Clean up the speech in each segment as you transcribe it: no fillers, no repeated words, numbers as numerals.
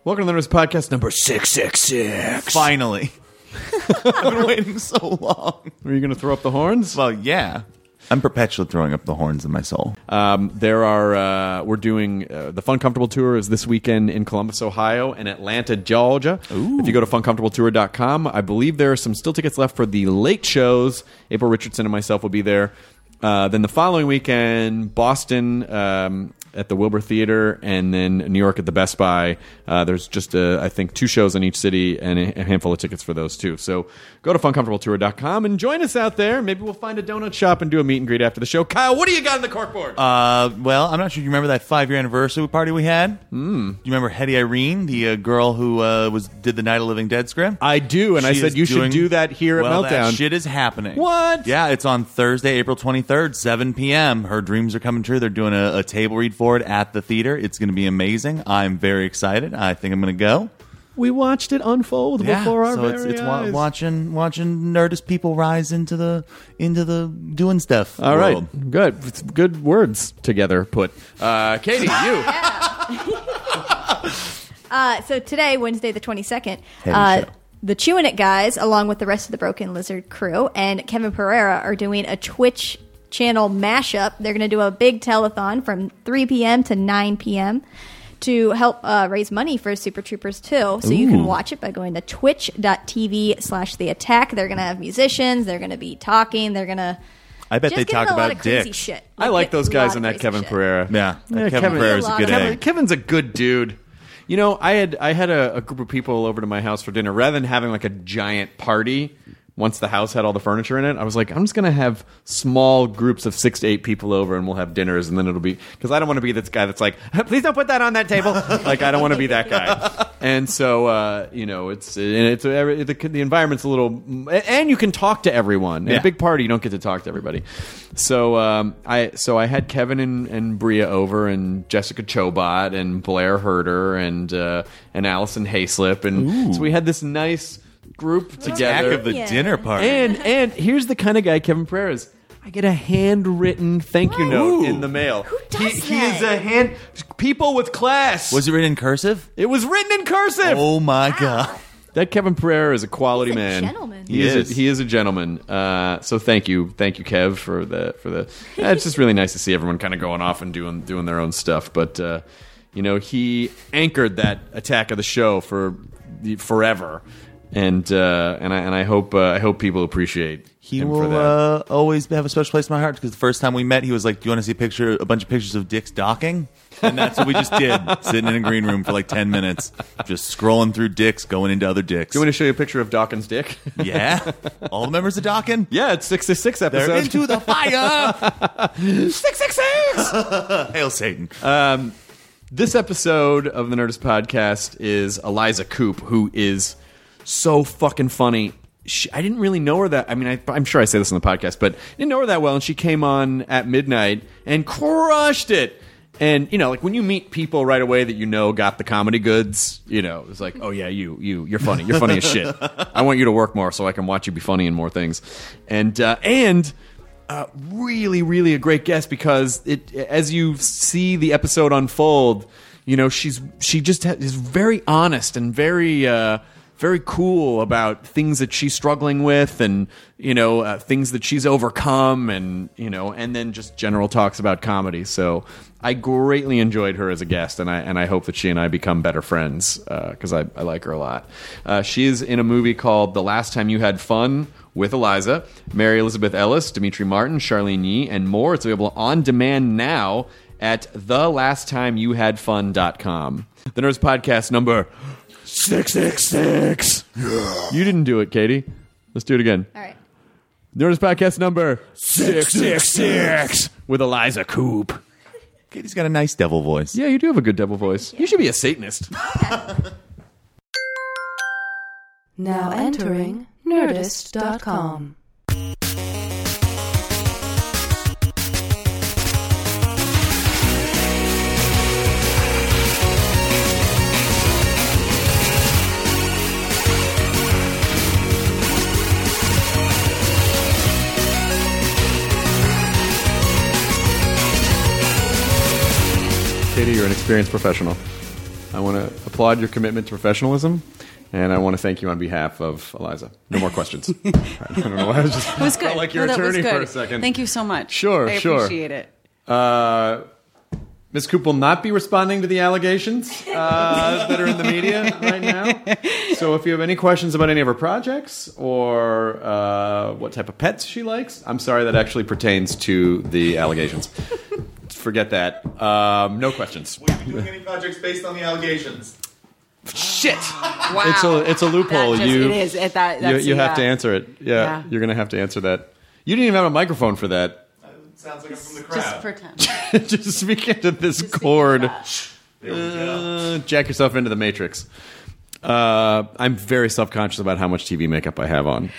Welcome to the Nerdist Podcast number 666. Finally. I've been waiting so long. Are you going to throw up the horns? Well, yeah. I'm perpetually throwing up the horns in my soul. We're doing the Fun Comfortable Tour is this weekend in Columbus, Ohio, and Atlanta, Georgia. Ooh. If you go to funcomfortabletour.com, I believe there are some still tickets left for the late shows. April Richardson and myself will be there. Then the following weekend, Boston at the Wilbur Theater, and then New York at the Best Buy. There's just, I think, 2 shows in each city and a handful of tickets for those, too. So go to funcomfortabletour.com and join us out there. Maybe we'll find a donut shop and do a meet and greet after the show. Kyle, what do you got in the corkboard? Well, I'm not sure you remember that 5-year anniversary party we had. Do you remember Hetty Irene, the girl who did the Night of Living Dead script? I do, and I said you should do that here at Meltdown. That shit is happening. What? Yeah, it's on Thursday, April 23rd, 7 p.m. Her dreams are coming true. They're doing a table read for it at the theater. It's going to be amazing. I'm very excited. I think I'm going to go. We watched it unfold before our very eyes. Watching Nerdist people rise into the doing stuff. All world. Right, good. It's good words together put. Katie, you. So today, Wednesday the 22nd, show. the Chewin' It guys, along with the rest of the Broken Lizard crew, and Kevin Pereira are doing a Twitch channel mashup. They're going to do a big telethon from 3 p.m. to 9 p.m. to help raise money for Super Troopers 2. So you can watch it by going to twitch.tv/theattack. They're going to have musicians. They're going to be talking. They're going to I bet they talk about crazy dicks. shit. I like those guys and that Kevin Pereira. Yeah, Kevin Pereira's a good egg. Kevin's a good dude. You know, I had a group of people over to my house for dinner. Rather than having like a giant party, once the house had all the furniture in it, I was like, I'm just going to have small groups of 6 to 8 people over, and we'll have dinners, and then it'll be... Because I don't want to be this guy that's like, please don't put that on that table. Like, I don't want to be that guy. And so, the environment's a little... And you can talk to everyone. At a big party, you don't get to talk to everybody. So I had Kevin and Bria over, and Jessica Chobot, and Blair Herder, and Allison Hayslip, and so we had this nice... group together of the dinner party. And here's the kind of guy Kevin Pereira is. I get a handwritten thank you note in the mail. Who does He is people with class. Was it written in cursive? It was written in cursive. Oh my god. That Kevin Pereira is a quality He's a man. gentleman. He is a gentleman. So thank you, Kev, for the. It's just really nice to see everyone kind of going off and doing their own stuff. But he anchored that attack of the show for forever. And I hope people appreciate He him will for that. always have a special place in my heart because the first time we met, he was like, "Do you want to see a bunch of pictures of dicks docking?" And that's what we just did, sitting in a green room for like 10 minutes, just scrolling through dicks, going into other dicks. Do you want me to show you a picture of Dawkins' dick? Yeah, all the members of Dawkins. Yeah, it's 666 episode. They're into the fire. 666. Hail Satan. This episode of the Nerdist Podcast is Eliza Coupe, who is so fucking funny. I didn't really know her that... I mean, I'm sure I say this on the podcast, but I didn't know her that well, and she came on at midnight and crushed it. And, like, when you meet people right away that got the comedy goods, it's like, oh, yeah, you're funny. You're funny as shit. I want you to work more so I can watch you be funny in more things. And really, really a great guest because as you see the episode unfold, she just is very honest and very cool about things that she's struggling with and, things that she's overcome and then just general talks about comedy. So I greatly enjoyed her as a guest, and I hope that she and I become better friends because I like her a lot. She's in a movie called The Last Time You Had Fun with Eliza, Mary Elizabeth Ellis, Dimitri Martin, Charlene Yee, and more. It's available on demand now at thelastttimeyouhadfun.com. The Nerds Podcast number 666. Yeah. You didn't do it, Katie. Let's do it again. All right. Nerdist Podcast number 666 with Eliza Coupe. Katie's got a nice devil voice. Yeah, you do have a good devil voice. Yeah. You should be a Satanist. Now entering Nerdist.com. Katie, you're an experienced professional. I want to applaud your commitment to professionalism, and I want to thank you on behalf of Eliza. No more questions. I don't know why I was just It was good. felt like your No, that was attorney for good. a second. Thank you so much. Sure, I sure. appreciate it. Ms. Coop will not be responding to the allegations that are in the media right now. So if you have any questions about any of her projects or what type of pets she likes, I'm sorry, that actually pertains to the allegations. Forget that. No questions. Will you be doing any projects based on the allegations? Shit! Wow. It's a loophole. It is. You have to answer it. Yeah, you're going to have to answer that. You didn't even have a microphone for that. Sounds like I'm from the Just crowd. pretend. Just speak into this cord. There we go. Jack yourself into the Matrix. I'm very self-conscious about how much TV makeup I have on.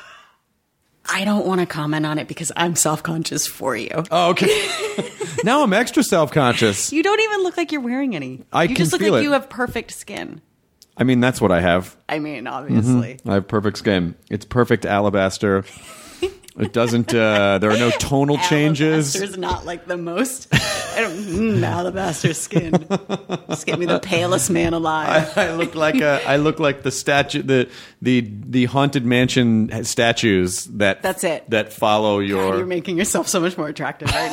I don't want to comment on it because I'm self-conscious for you. Oh, okay. Now I'm extra self-conscious. You don't even look like you're wearing any. I you can just look feel like it. you have perfect skin. I mean, that's what I have. I mean, obviously. I have perfect skin. It's perfect alabaster. It doesn't. There are no tonal changes. Alabaster's not like the most. Alabaster skin. Just get me the palest man alive. I look like the statue, the haunted mansion statues that. That's it. That follow your. God, you're making yourself so much more attractive right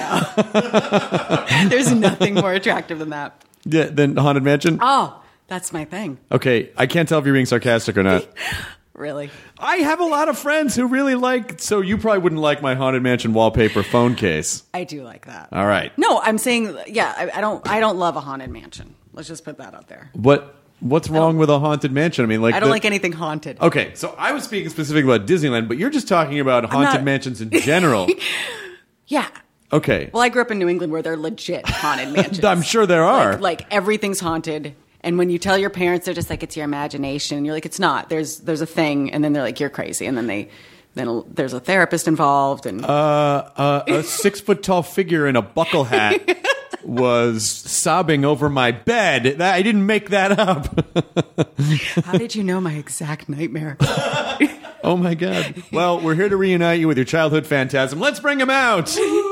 now. There's nothing more attractive than that. Yeah, than haunted mansion. Oh, that's my thing. Okay, I can't tell if you're being sarcastic or not. Really? I have a lot of friends who really like. So you probably wouldn't like my haunted mansion wallpaper phone case. I do like that. All right. No, I'm saying, yeah, I don't love a haunted mansion. Let's just put that out there. What's wrong with a haunted mansion? I mean, like I don't like anything haunted. Okay, so I was speaking specifically about Disneyland, but you're just talking about haunted not- mansions in general. Yeah. Okay. Well, I grew up in New England where they're legit haunted mansions. I'm sure there are. Like everything's haunted. And when you tell your parents, they're just like, it's your imagination. And you're like, it's not. There's a thing. And then they're like, you're crazy. And then there's a therapist involved. And A 6 foot tall figure in a buckle hat was sobbing over my bed. I didn't make that up. how did you know my exact nightmare? Oh my God. Well, we're here to reunite you with your childhood phantasm. Let's bring him out.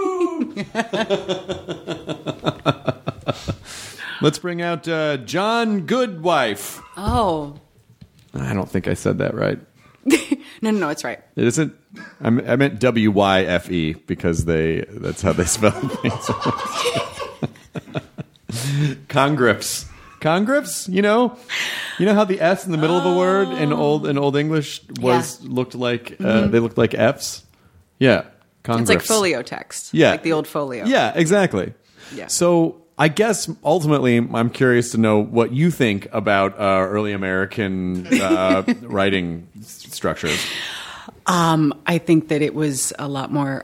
Let's bring out John Goodwife. Oh. I don't think I said that right. No, it's right. It isn't. I meant WYFE because that's how they spell things. Congrifts, you know how the S in the middle of a word in old English looked like they looked like F's. Yeah, congrifts. It's like folio text. Yeah, Like the old folio. Yeah, exactly. Yeah. So I guess ultimately, I'm curious to know what you think about early American writing structures. I think that it was a lot more.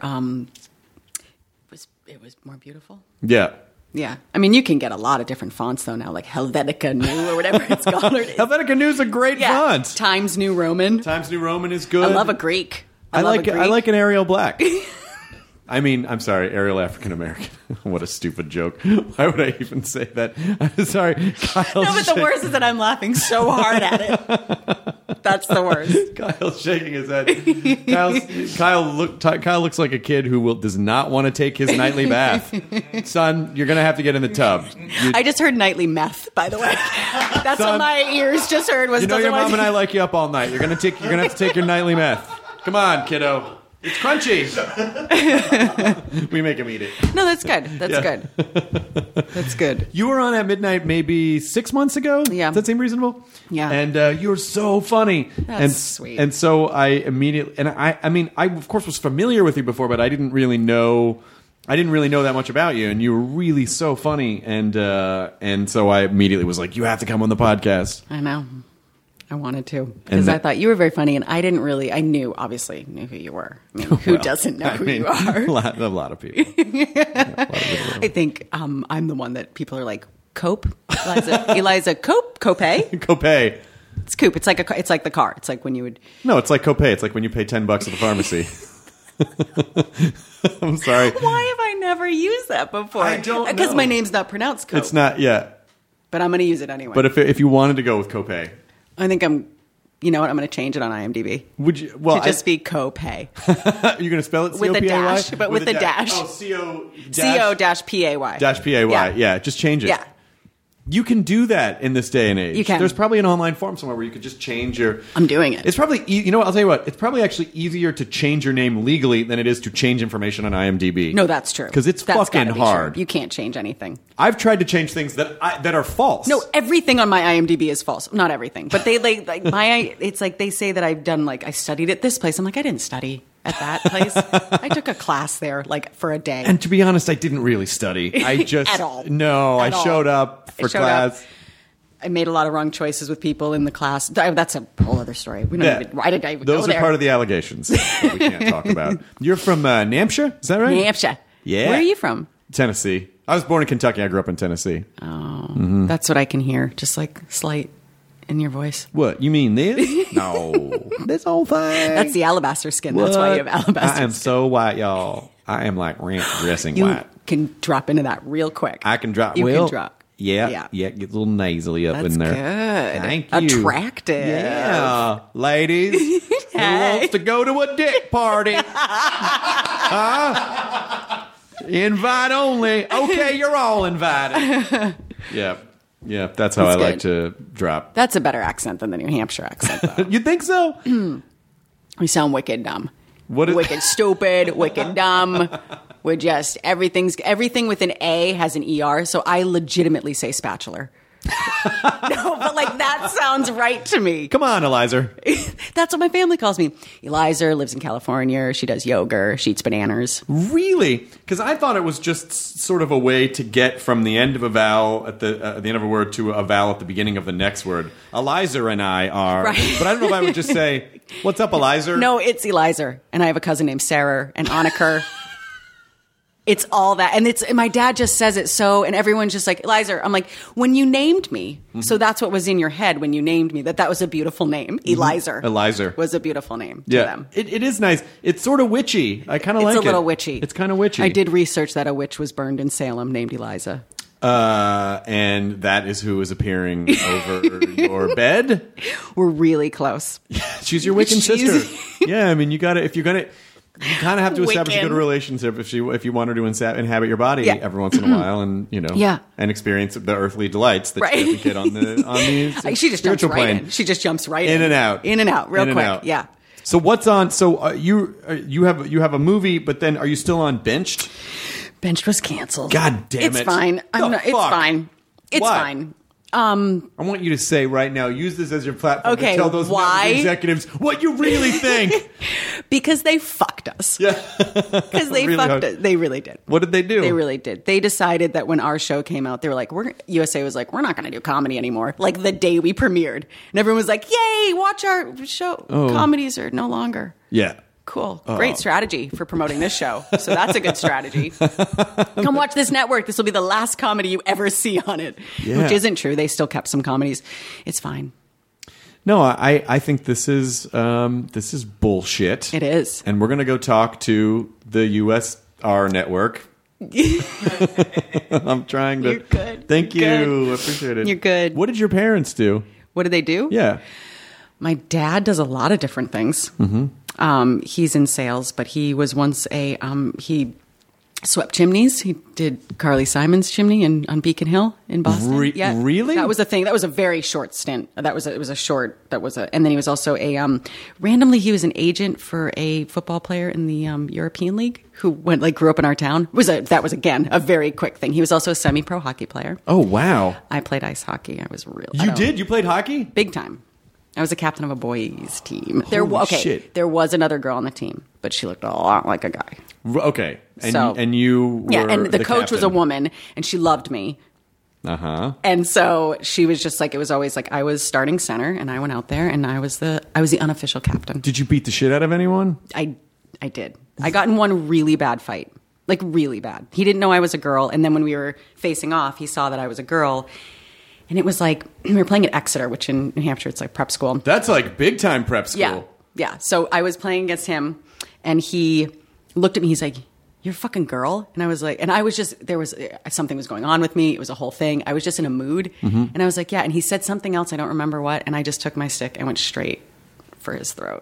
It was more beautiful. Yeah. Yeah, I mean, you can get a lot of different fonts though now, like Helvetica New or whatever it's called. Helvetica New is a great font. Times New Roman. Times New Roman is good. I love a Greek. I love like a Greek. I like an Arial Black. I mean, I'm sorry, Arial African American. What a stupid joke. Why would I even say that? I'm sorry. Kyle's No, but the worst is that I'm laughing so hard at it. That's the worst. Kyle's shaking his head. Kyle looks like a kid who does not want to take his nightly bath. Son, you're going to have to get in the tub. I just heard nightly meth, by the way. That's Son, what my ears just heard. Was You know doesn't your mom want- and I like you up all night. You're going to have to take your nightly meth. Come on, kiddo. It's crunchy. We make him eat it. No, that's good. That's Yeah. good. That's good. You were on at midnight maybe 6 months ago? Yeah. Does that seem reasonable? Yeah. And you were so funny. That's sweet. And so I immediately, and I mean, I of course was familiar with you before, but I didn't really know that much about you, and you were really so funny. And so I immediately was like, you have to come on the podcast. I know. I wanted to because I thought you were very funny, and I obviously knew who you were. I mean, who doesn't know who you are? A lot of people. I think I'm the one that people are like, Cope? Eliza Cope? Copay? Copay. It's Coop. It's like the car. It's like when you would. No, it's like copay. It's like when you pay $10 at the pharmacy. I'm sorry. Why have I never used that before? I don't know. Because my name's not pronounced Cope. It's not yet. But I'm going to use it anyway. But if you wanted to go with copay, I think you know what? I'm going to change it on IMDb. would you? Well, to just be Copay. You're going to spell it With a C-O-P-A-Y? dash, but with a dash. Oh, C-O C-O-P-A-Y. dash P-A-Y. Yeah, just change it. Yeah. You can do that in this day and age. You can. There's probably an online form somewhere where you could just change your... I'm doing it. It's probably... You know what? I'll tell you what. It's probably actually easier to change your name legally than it is to change information on IMDb. No, that's true. Because it's That's fucking gotta be hard. true. You can't change anything. I've tried to change things that are false. No, everything on my IMDb is false. Not everything, but they like my. It's like they say that I've done like I studied at this place. I'm like I didn't study at that place. I took a class there like for a day. And to be honest, I didn't really study. I just... At all. No, At I all. showed up for I showed class. up. I made a lot of wrong choices with people in the class. That's a whole other story. We don't Yeah. even. Why did I even Those go are there? part of the allegations that we can't talk about. You're from New Hampshire? Is that right? New Hampshire. Yeah. Where are you from? Tennessee. I was born in Kentucky. I grew up in Tennessee. Oh, that's what I can hear. Just like slight in your voice. What? You mean this? No. This whole thing. That's the alabaster skin. That's why you have alabaster I am skin. so white, y'all. I am like ranch dressing You white. can drop into that real quick. I can drop. You well, can drop. Yeah. Get a little nasally up That's in there. good. Thank you. Attractive. Yeah. Ladies, who wants to go to a dick party? Huh? Invite only. Okay, you're all invited. Yeah. Yeah, that's how That's I like good. to drop. That's a better accent than the New Hampshire accent, though. You think so? We sound wicked dumb. What is- wicked stupid, wicked dumb. We're just everything with an A has an ER, so I legitimately say spatula. No, but like that sounds right to me. Come on, Eliza. That's what my family calls me. Eliza lives in California. She does yoga. She eats bananas. Really? Because I thought it was just sort of a way to get from the end of a vowel at the end of a word to a vowel at the beginning of the next word. Eliza and I are, Right. but I don't know if I would just say, "What's up, Eliza?" No, it's Eliza, and I have a cousin named Sarah and Annika. It's all that, and my dad just says it so, and everyone's just like Eliza. I'm like, when you named me, so that's what was in your head when you named me. That was a beautiful name. Eliza. Eliza. Was a beautiful name to Yeah, them. it is nice. It's sort of witchy. I kind of like it. It's a little witchy. It's kind of witchy. I did research that a witch was burned in Salem named Eliza. And that is who is appearing over your bed. We're really close. She's your Wiccan She's- sister. Yeah, I mean, you got to if you're gonna. You kind of have to establish a Wiccan. good relationship if you want her to inhabit your body Yeah. every once in a while, and Yeah. and experience the earthly delights that Right. you get on the She just jumps spiritual right plane. in. She just jumps right in. In and out, In and out, real In and quick. out. Yeah. So what's on? So you have a movie, but then are you still on Benched? Benched was canceled. God damn It's it. fine. The It's fuck? fine. It's Why? fine. I want you to say right now. Use this as your platform Okay, to tell those why? network executives what you really think. Because they fucked us. Yeah, Because they Really fucked hard. us. They really did. what did they do? They really did. They decided that when our show came out, they were like, USA was like, we're not going to do comedy anymore. Like the day we premiered. And everyone was like, yay, watch our show. Oh. Comedies are no longer. Yeah. Cool. Great strategy for promoting this show. So that's a good strategy. Come watch this network. This will be the last comedy you ever see on it. Yeah. Which isn't true. They still kept some comedies. It's fine. No, I think this is bullshit. It is. And we're gonna go talk to the USR network. I'm trying to. You're good. Thank You're you. good. I appreciate it. You're good. What did your parents do? What did they do? Yeah. My dad does a lot of different things. Mm-hmm. He's in sales, but he was once he swept chimneys. He did Carly Simon's chimney on Beacon Hill in Boston. Really? That was a thing. That was a very short stint. And then he was also randomly he was an agent for a football player in the European League who grew up in our town. That was again a very quick thing. He was also a semi-pro hockey player. Oh wow. I played ice hockey. I was real. You did? You played hockey? Big time. I was a captain of a boys team. Holy shit. There was another girl on the team, but she looked a lot like a guy. Okay. And So- and you were Yeah, and the coach was a captain. woman, and she loved me. Uh-huh. And so she was just like, it was always like I was starting center, and I went out there, and I was the unofficial captain. Did you beat the shit out of anyone? I did. I got in one really bad fight, like really bad. He didn't know I was a girl, and then when we were facing off, he saw that I was a girl. And it was like, we were playing at Exeter, which in New Hampshire, it's like prep school. That's like big time prep school. Yeah. Yeah. So I was playing against him, and he looked at me. He's like, "You're a fucking girl." And I was like, and I was just, there was something was going on with me. It was a whole thing. I was just in a mood. Mm-hmm. And I was like, yeah. And he said something else. I don't remember what. And I just took my stick and went straight for his throat.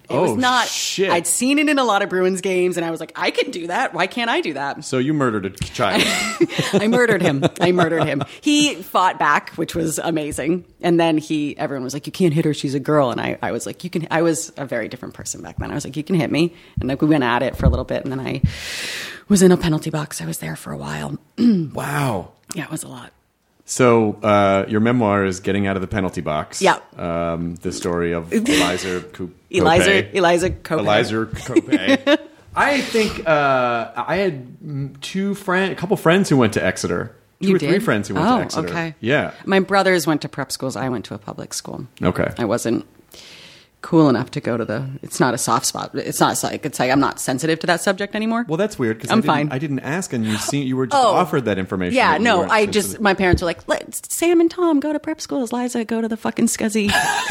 It was not. Shit. I'd seen it in a lot of Bruins games, and I was like, I can do that. Why can't I do that? So you murdered a child. I murdered him. He fought back, which was amazing. And then everyone was like, you can't hit her. She's a girl. And I was like, I was a very different person back then. I was like, you can hit me. And like we went at it for a little bit. And then I was in a penalty box. I was there for a while. Wow. Yeah, it was a lot. So your memoir is Getting Out of the Penalty Box. Yeah. The story of Eliza Coupe. Eliza Coupe. Eliza Coupe. I think I had a couple friends who went to Exeter. Two or three friends who went to Exeter. Okay. Yeah. My brothers went to prep schools. I went to a public school. Okay. I wasn't cool enough to go to it's not a soft spot. It's like I'm not sensitive to that subject anymore. Well, that's weird because I'm fine. I didn't ask, and you were just offered that information. Yeah, that you no, weren't my parents were like, Sam and Tom go to prep schools. Liza, go to the fucking scuzzy,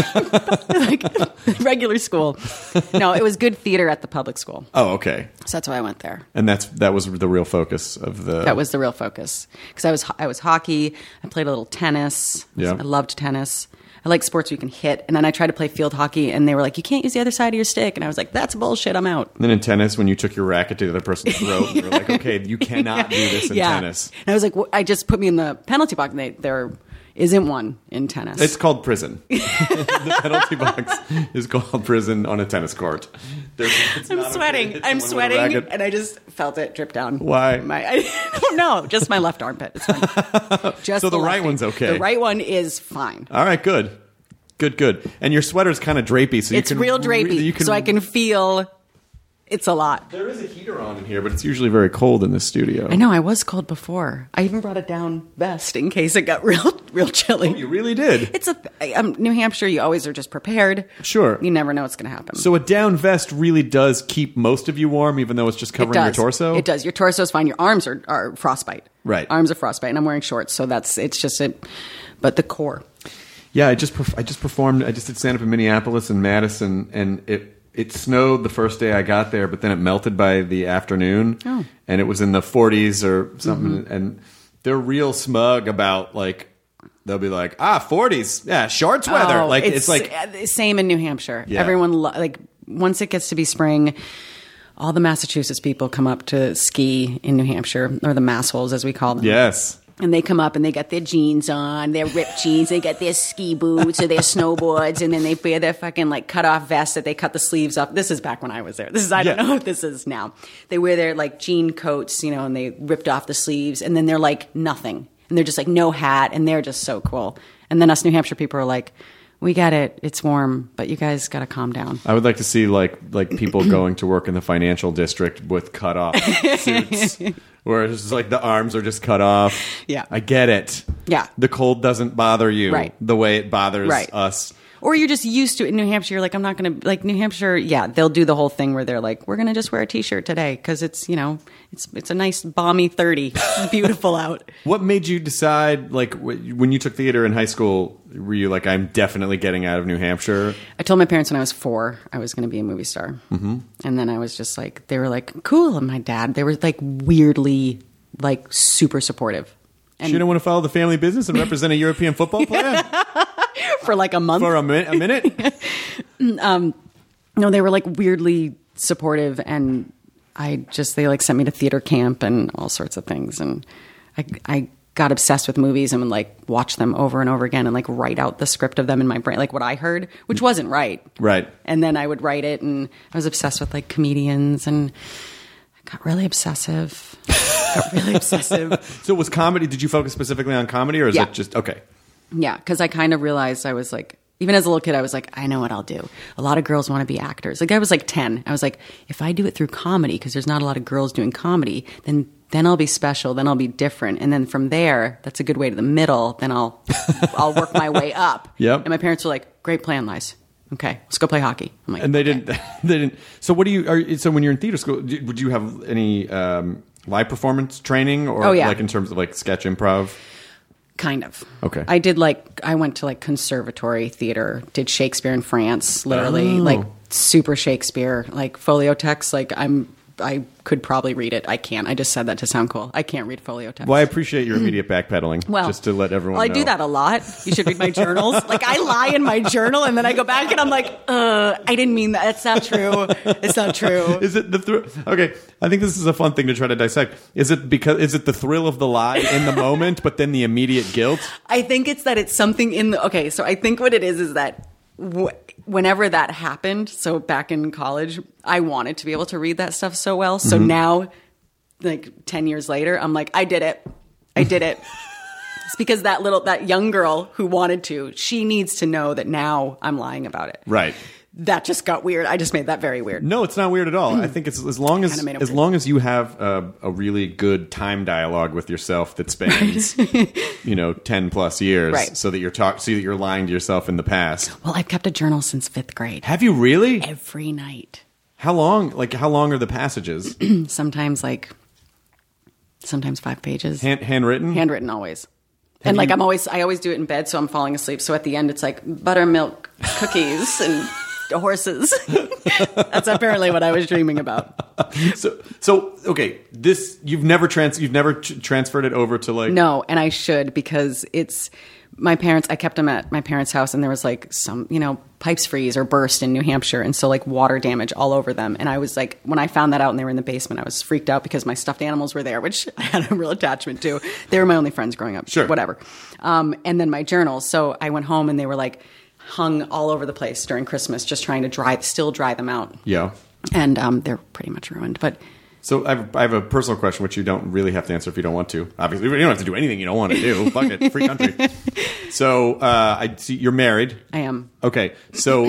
like regular school. No, it was good theater at the public school. Oh, okay. So that's why I went there. And that was the real focus of the. That was the real focus because I was hockey. I played a little tennis. Yeah. I loved tennis. I like sports where you can hit. And then I tried to play field hockey, and they were like, you can't use the other side of your stick. And I was like, that's bullshit. I'm out. And then in tennis, when you took your racket to the other person's throat, you were like, okay, you cannot do this in tennis. And I was like, I just put me in the penalty box, and there isn't one in tennis. It's called prison. The penalty box is called prison on a tennis court. I'm sweating, and I just felt it drip down. Why? I don't know. Just my left armpit. It's fine. Just so the right left one's okay. The right one is fine. All right, good. And your sweater's kind of drapey, so it's real drapey, so I can feel. It's a lot. There is a heater on in here, but it's usually very cold in this studio. I know. I was cold before. I even brought a down vest in case it got real chilly. Oh, you really did? It's New Hampshire. You always are just prepared. Sure. You never know what's going to happen. So a down vest really does keep most of you warm, even though it's just covering your torso? It does. Your torso is fine. Your arms are frostbite. Right. Arms are frostbite, and I'm wearing shorts, so it's just it. But the core. Yeah, I just performed. I just did stand up in Minneapolis and Madison, and it snowed the first day I got there, but then it melted by the afternoon, and it was in the 40s or something. Mm-hmm. And they're real smug about they'll be like 40s, yeah, shorts weather. It's like same in New Hampshire. Yeah. Everyone once it gets to be spring, all the Massachusetts people come up to ski in New Hampshire, or the massholes as we call them. Yes. And they come up and they got their jeans on, their ripped jeans. They got their ski boots or their snowboards, and then they wear their fucking cut off vests that they cut the sleeves off. This is back when I was there. I don't know what this is now. They wear their jean coats, and they ripped off the sleeves, and then they're like nothing, and they're just no hat, and they're just so cool. And then us New Hampshire people are like, we get it, it's warm, but you guys got to calm down. I would like to see people going to work in the financial district with cut off suits. Where it's just the arms are just cut off. Yeah. I get it. Yeah. The cold doesn't bother you the way it bothers us. Or you're just used to it in New Hampshire. You're like, I'm not going to, New Hampshire, they'll do the whole thing where they're like, we're going to just wear a t-shirt today because it's, it's a nice balmy 30. It's beautiful out. What made you decide, when you took theater in high school, were you like, I'm definitely getting out of New Hampshire? I told my parents when I was 4 I was going to be a movie star. Mm-hmm. And then I was just they were like, cool. And my dad, they were weirdly, super supportive. And you didn't want to follow the family business and represent a European football player? For a month? For a minute? No, they were weirdly supportive, and they sent me to theater camp and all sorts of things. And I got obsessed with movies and would watch them over and over again and write out the script of them in my brain, what I heard, which wasn't right. Right. And then I would write it, and I was obsessed with comedians, and I got really obsessive. So was comedy, did you focus specifically on comedy, or is it just, okay. Yeah, because I kind of realized I was even as a little kid, I was I know what I'll do. A lot of girls want to be actors. I was 10. I was if I do it through comedy, because there's not a lot of girls doing comedy, then I'll be special. Then I'll be different. And then from there, that's a good way to the middle. Then I'll work my way up. Yep. And my parents were like, great plan, Liz. Okay, let's go play hockey. I'm like, and they didn't. So what do you? So when you're in theater school, would you have any live performance training, or in terms of sketch improv? Kind of. Okay. I did I went to conservatory theater, did Shakespeare in France, literally super Shakespeare, folio text. I'm I could probably read it. I can't. I just said that to sound cool. I can't read folio text. Well, I appreciate your immediate backpedaling. Well, just to let everyone I know. do that a lot. You should read my journals. Like, I lie in my journal, and then I go back and I'm like, I didn't mean that. It's not true. It's not true. Is it the okay? I think this is a fun thing to try to dissect. Is it the thrill of the lie in the moment, but then the immediate guilt? I think it's that it's something in the... Okay, so I think what it is that whenever that happened, so back in college, I wanted to be able to read that stuff so well. So now, like 10 years later, I'm like, I did it. It's because that young girl who wanted to, she needs to know that now I'm lying about it. Right. That just got weird. I just made that very weird. No, it's not weird at all. I think it's as long as Kinda made it long as you have a really good time dialogue with yourself that spans 10 plus years, Right. so that you're lying to yourself in the past. Well, I've kept a journal since 5th grade. Have you really? Every night. How long? Like how long are the passages? Sometimes 5 pages. Handwritten? Handwritten always. And like I always do it in bed, so I'm falling asleep. So at the end, it's like buttermilk cookies and horses. That's apparently what I was dreaming about. So okay, this you've never transferred it over to like No, and I should, because it's my parents. I kept them at my parents' house, and there was like some pipes freeze or burst in New Hampshire, and so like water damage all over them. And I was like, when I found that out and they were in the basement, I was freaked out because my stuffed animals were there, which I had a real attachment to. They were my only friends growing up. Sure. Whatever. And then my journals. So I went home and they were like hung all over the place during Christmas, just trying to still dry them out. Yeah. And they're pretty much ruined. But So I have a personal question, which you don't really have to answer if you don't want to. Obviously, you don't have to do anything you don't want to do. Fuck it, free country. So I see you're married. I am. Okay, so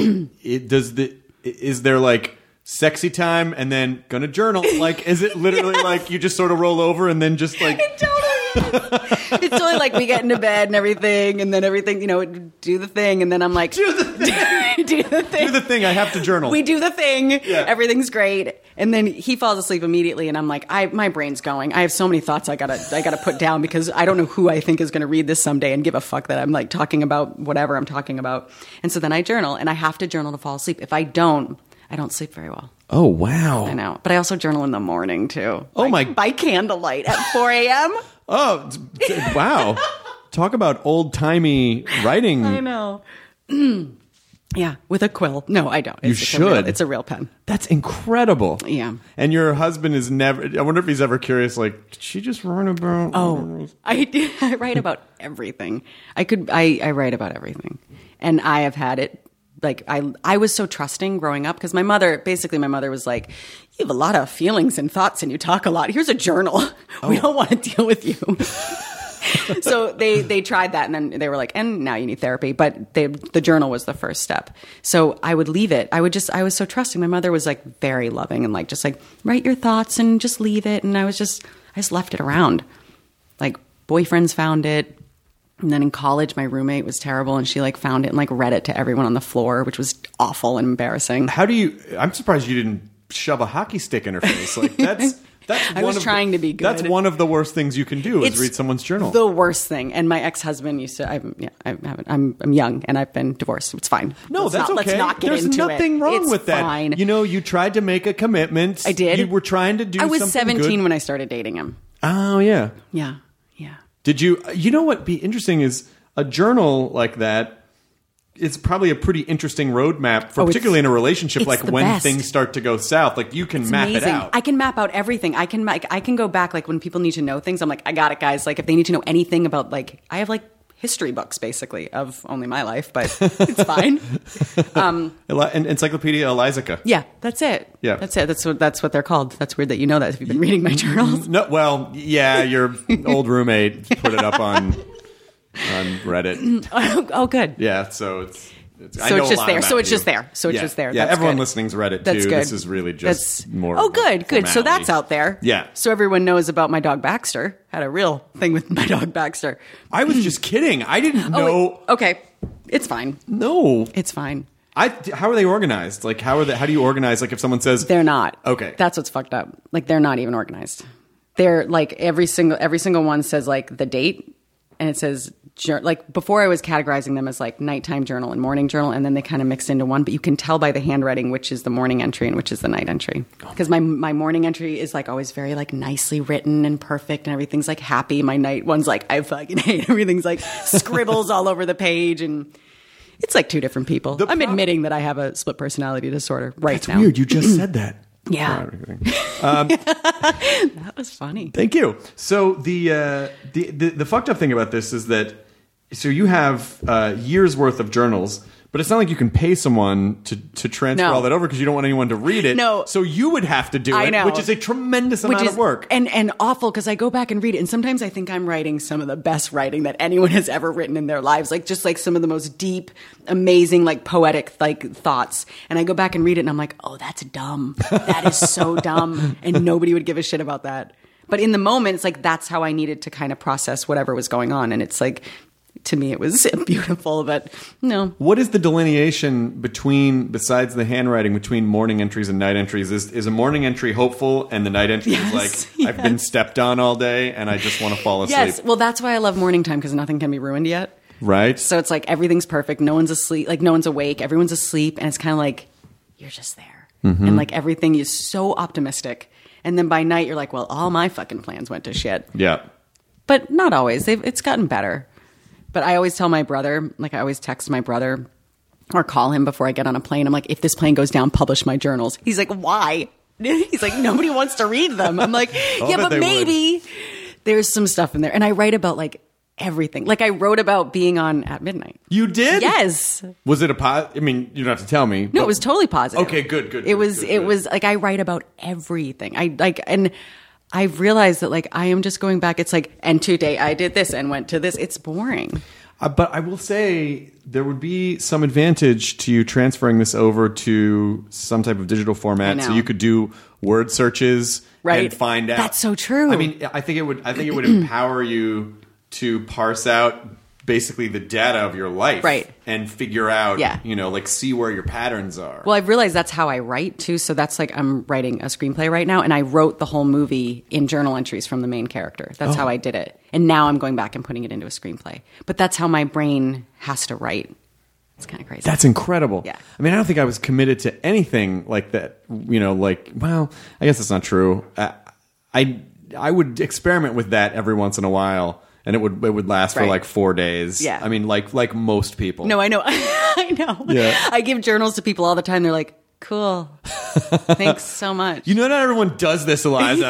is there like sexy time and then gonna journal? Like, is it literally like you just sort of roll over and then just like? It's totally like we get into bed and everything, and then everything, do the thing, and then I'm like, do the thing. Do the thing. I have to journal. We do the thing. Yeah. Everything's great, and then he falls asleep immediately, and I'm like, my brain's going. I have so many thoughts I gotta put down because I don't know who I think is gonna read this someday and give a fuck that I'm like talking about whatever I'm talking about. And so then I journal, and I have to journal to fall asleep. If I don't sleep very well. Oh wow! I know, but I also journal in the morning too. Oh my! By candlelight at 4 a.m. Oh wow! Talk about old timey writing. I know. Yeah, with a quill. No, I don't. You should. It's a real pen. That's incredible. Yeah. And your husband is never. I wonder if he's ever curious. Like, did she just run about? Oh, I write about everything. I write about everything, and I have had it. Like I was so trusting growing up because my mother was like, you have a lot of feelings and thoughts and you talk a lot. Here's a journal. Oh. We don't want to deal with you. So they tried that, and then they were like, and now you need therapy. But the journal was the first step. So I would leave it. I was so trusting. My mother was like very loving and like just like write your thoughts and just leave it. And I just left it around. Like boyfriends found it. And then in college, my roommate was terrible, and she like found it and like read it to everyone on the floor, which was awful and embarrassing. I'm surprised you didn't shove a hockey stick in her face. Like that's I was trying to be good. That's one of the worst things you can do is read someone's journal. The worst thing. And my ex-husband used to. I'm young and I've been divorced. It's fine. No, that's okay. Let's not get There's into it. nothing wrong It's with that. Fine. You tried to make a commitment. I did. You were trying to do. I was something 17 good. when I started dating him. Oh yeah. Yeah. Did you? You know what? Be interesting is a journal like that. It's probably a pretty interesting roadmap for particularly in a relationship, like when best. things start to go south. Like you can map Amazing. it out. I can map out everything. I can go back, like when people need to know things. I'm like, I got it, guys. Like if they need to know anything about, like, I have like history books basically of only my life, but it's fine. And Encyclopedia Elizica. Yeah, that's it. Yeah, that's it. That's what they're called. That's weird that you know that if you've been reading my journals. No, well, yeah, your old roommate put it up on Reddit. Oh, good. Yeah, so it's just there. So it's just there. Yeah, That's everyone good. listening's read it too. That's good. This is really just more. Oh, good. So formality. that's out there. Yeah. So everyone knows about my dog Baxter. Had a real thing with my dog Baxter. I was just kidding. I didn't know. Okay, it's fine. No, It's fine. How are they organized? Like how do you organize? Like if someone says They're not. Okay. That's what's fucked up. Like they're not even organized. They're like every single one says like the date, and it says like before I was categorizing them as like nighttime journal and morning journal, and then they kind of mixed into one, but you can tell by the handwriting which is the morning entry and which is the night entry. Because my morning entry is like always very like nicely written and perfect and everything's like happy. My night one's like, I fucking hate everything's like scribbles all over the page, and it's like two different people. I'm admitting that I have a split personality disorder That's now. weird. You just said that. Yeah. That was funny. Thank you. So the fucked up thing about this is that so you have years worth of journals, but it's not like you can pay someone to transfer No. all that over because you don't want anyone to read it. No. So you would have to do I it, know. which is a tremendous amount of work. And awful because I go back and read it, and sometimes I think I'm writing some of the best writing that anyone has ever written in their lives, like just like some of the most deep, amazing, like poetic like thoughts. And I go back and read it, and I'm like, oh, that's dumb. That is so dumb, and nobody would give a shit about that. But in the moment, it's like that's how I needed to kind of process whatever was going on, and it's like. To me, it was beautiful, but no. What is the delineation between, besides the handwriting, between morning entries and night entries? Is a morning entry hopeful and the night entry is like, I've been stepped on all day and I just want to fall asleep? Yes, well, that's why I love morning time because nothing can be ruined yet. Right? So it's like everything's perfect. No one's asleep. Like no one's awake. Everyone's asleep. And it's kind of like, you're just there. And like everything is so optimistic. And then by night, you're like, well, all my fucking plans went to shit. Yeah. But not always. It's gotten better. But I always tell my brother, like I always text my brother or call him before I get on a plane. I'm like, if this plane goes down, publish my journals. He's like, why? He's like, nobody wants to read them. I'm like, yeah, but maybe there's some stuff in there. And I write about like everything. Like I wrote about being on At Midnight. You did? Yes. Was it I mean, you don't have to tell me. No, it was totally positive. Okay, good. It was like I write about everything. And I've realized that like I am just going back. It's like, and today I did this and went to this. It's boring. But I will say there would be some advantage to you transferring this over to some type of digital format, so you could do word searches and find out. That's so true. I mean, I think it would empower you to parse out basically the data of your life, right, and figure out, yeah, like see where your patterns are. Well, I've realized that's how I write too. So that's like I'm writing a screenplay right now, and I wrote the whole movie in journal entries from the main character. That's how I did it, and now I'm going back and putting it into a screenplay. But that's how my brain has to write. It's kind of crazy. That's incredible. Yeah. I mean, I don't think I was committed to anything like that. Well, I guess that's not true. I would experiment with that every once in a while. And it would last for like 4 days. Yeah. I mean, like most people. No, I know. I know. Yeah. I give journals to people all the time. They're like, cool. Thanks so much. Not everyone does this, Eliza.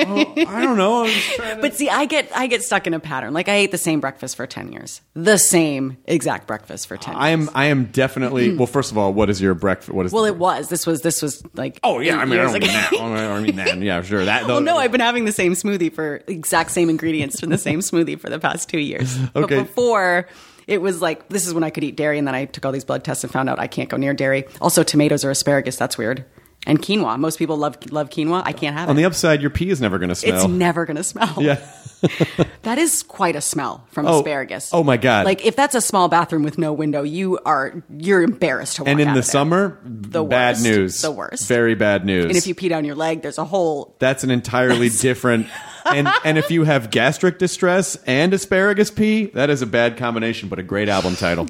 I don't know. But see, I get stuck in a pattern. Like I ate the same breakfast for 10 years. The same exact breakfast for 10 years. I am definitely, well, first of all, what is your breakfast? This was like, oh yeah, I mean, I don't mean ago. that. I mean that. Yeah, sure. Well, no, I've been having the same smoothie for exact same ingredients from the same smoothie for the past 2 years. Okay. But before, it was like, this is when I could eat dairy, and then I took all these blood tests and found out I can't go near dairy. Also, tomatoes or asparagus, that's weird. And quinoa. Most people love quinoa. I can't have it. On the upside, your pee is never going to smell. It's never going to smell. Yeah. That is quite a smell from asparagus. Oh my God. Like if that's a small bathroom with no window, you're embarrassed to walk out. And in of the there. summer, bad worst. news. The worst. Very bad news. And if you pee down your leg, there's a hole. That's an entirely different. And if you have gastric distress and asparagus pee, that is a bad combination, but a great album title.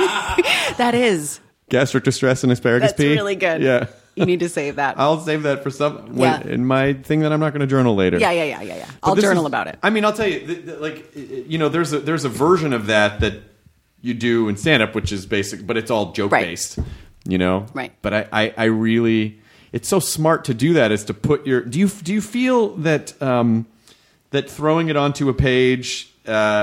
That is. Gastric distress and asparagus That's pee. really good. Yeah. You need to save that. I'll save that for in my thing that I'm not going to journal later. Yeah. I'll journal about it. I mean, I'll tell you, there's a version of that you do in stand up, which is basic, but it's all joke based. Right. But I really, it's so smart to do that. Is to put your. Do you feel that that throwing it onto a page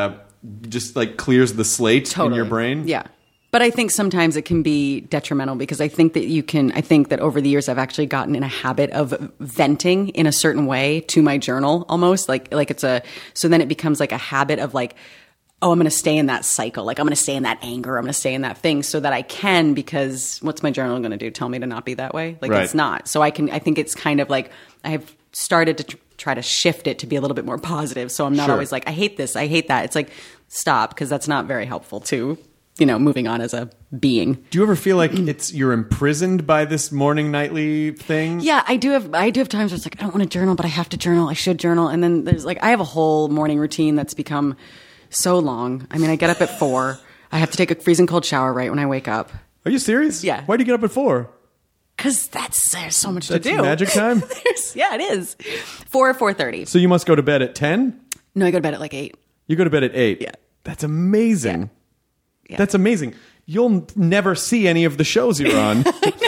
just like clears the slate in your brain? Yeah. But I think sometimes it can be detrimental because I think that over the years I've actually gotten in a habit of venting in a certain way to my journal almost like so then it becomes like a habit of like, oh, I'm going to stay in that cycle. Like I'm going to stay in that anger. I'm going to stay in that thing so that I can, because what's my journal going to do? Tell me to not be that way? Like It's not. So I think it's kind of like I've started to try to shift it to be a little bit more positive. So I'm not always like, I hate this. I hate that. It's like, stop, because that's not very helpful to moving on as a being. Do you ever feel like you're imprisoned by this morning nightly thing? Yeah, I do have times where it's like, I don't want to journal, but I have to journal. I should journal. And then there's like, I have a whole morning routine that's become So long. I mean, I get up at 4. I have to take a freezing cold shower right when I wake up. Are you serious? Yeah. Why do you get up at 4? Because there's so much That's to do. magic time? Yeah, it is. 4 or 4:30. So you must go to bed at 10? No, I go to bed at like 8. You go to bed at 8? Yeah. That's amazing. Yeah. That's amazing. You'll never see any of the shows you're on.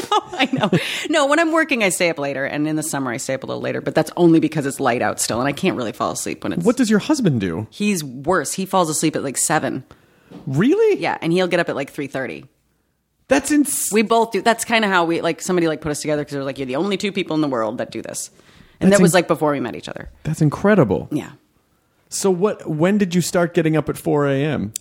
I know. No, when I'm working, I stay up later. And in the summer, I stay up a little later. But that's only because it's light out still. And I can't really fall asleep when it's... What does your husband do? He's worse. He falls asleep at like 7. Really? Yeah, and he'll get up at like 3:30. That's insane. We both do. That's kind of how we, like, somebody like put us together because they're like, you're the only 2 people in the world that do this. And That's that was like before we met each other. That's incredible. Yeah. So when did you start getting up at 4 a.m.?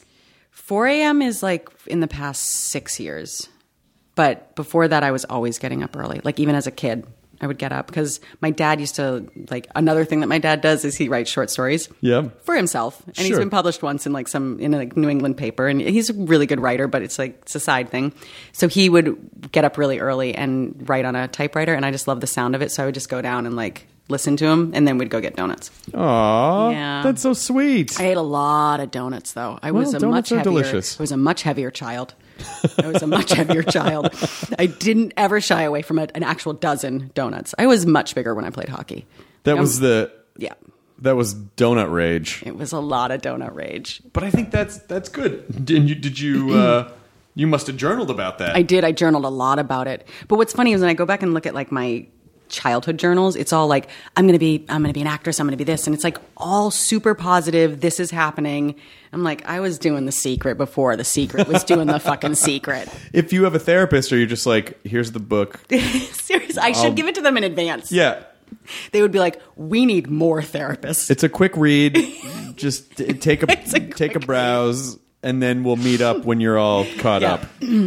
4 a.m. is like in the past 6 years. But before that, I was always getting up early. Like even as a kid, I would get up because my dad used to, like, another thing that my dad does is he writes short stories. Yeah. For himself. And he's Sure. been published once in like in a New England paper. And he's a really good writer, but it's like, it's a side thing. So he would get up really early and write on a typewriter. And I just love the sound of it. So I would just go down and like listen to him. And then we'd go get donuts. Aw, Yeah. that's so sweet. I ate a lot of donuts though. I was Well, a donuts much are heavier, delicious. I was a much heavier child. I was a much heavier child. I didn't ever shy away from an actual dozen donuts. I was much bigger when I played hockey. That was Yeah. that was donut rage. It was a lot of donut rage. But I think that's good. Did you you must have journaled about that? I did. I journaled a lot about it. But what's funny is when I go back and look at like my childhood journals, it's all like, I'm going to be an actress. I'm going to be this. And it's like all super positive. This is happening. I'm like, I was doing The Secret before The Secret was doing the fucking Secret. If you have a therapist, or you're just like, here's the book. Seriously, I should give it to them in advance. Yeah. They would be like, we need more therapists. It's a quick read. Just take It's a take a quick browse, and then we'll meet up when you're all caught Yeah. up.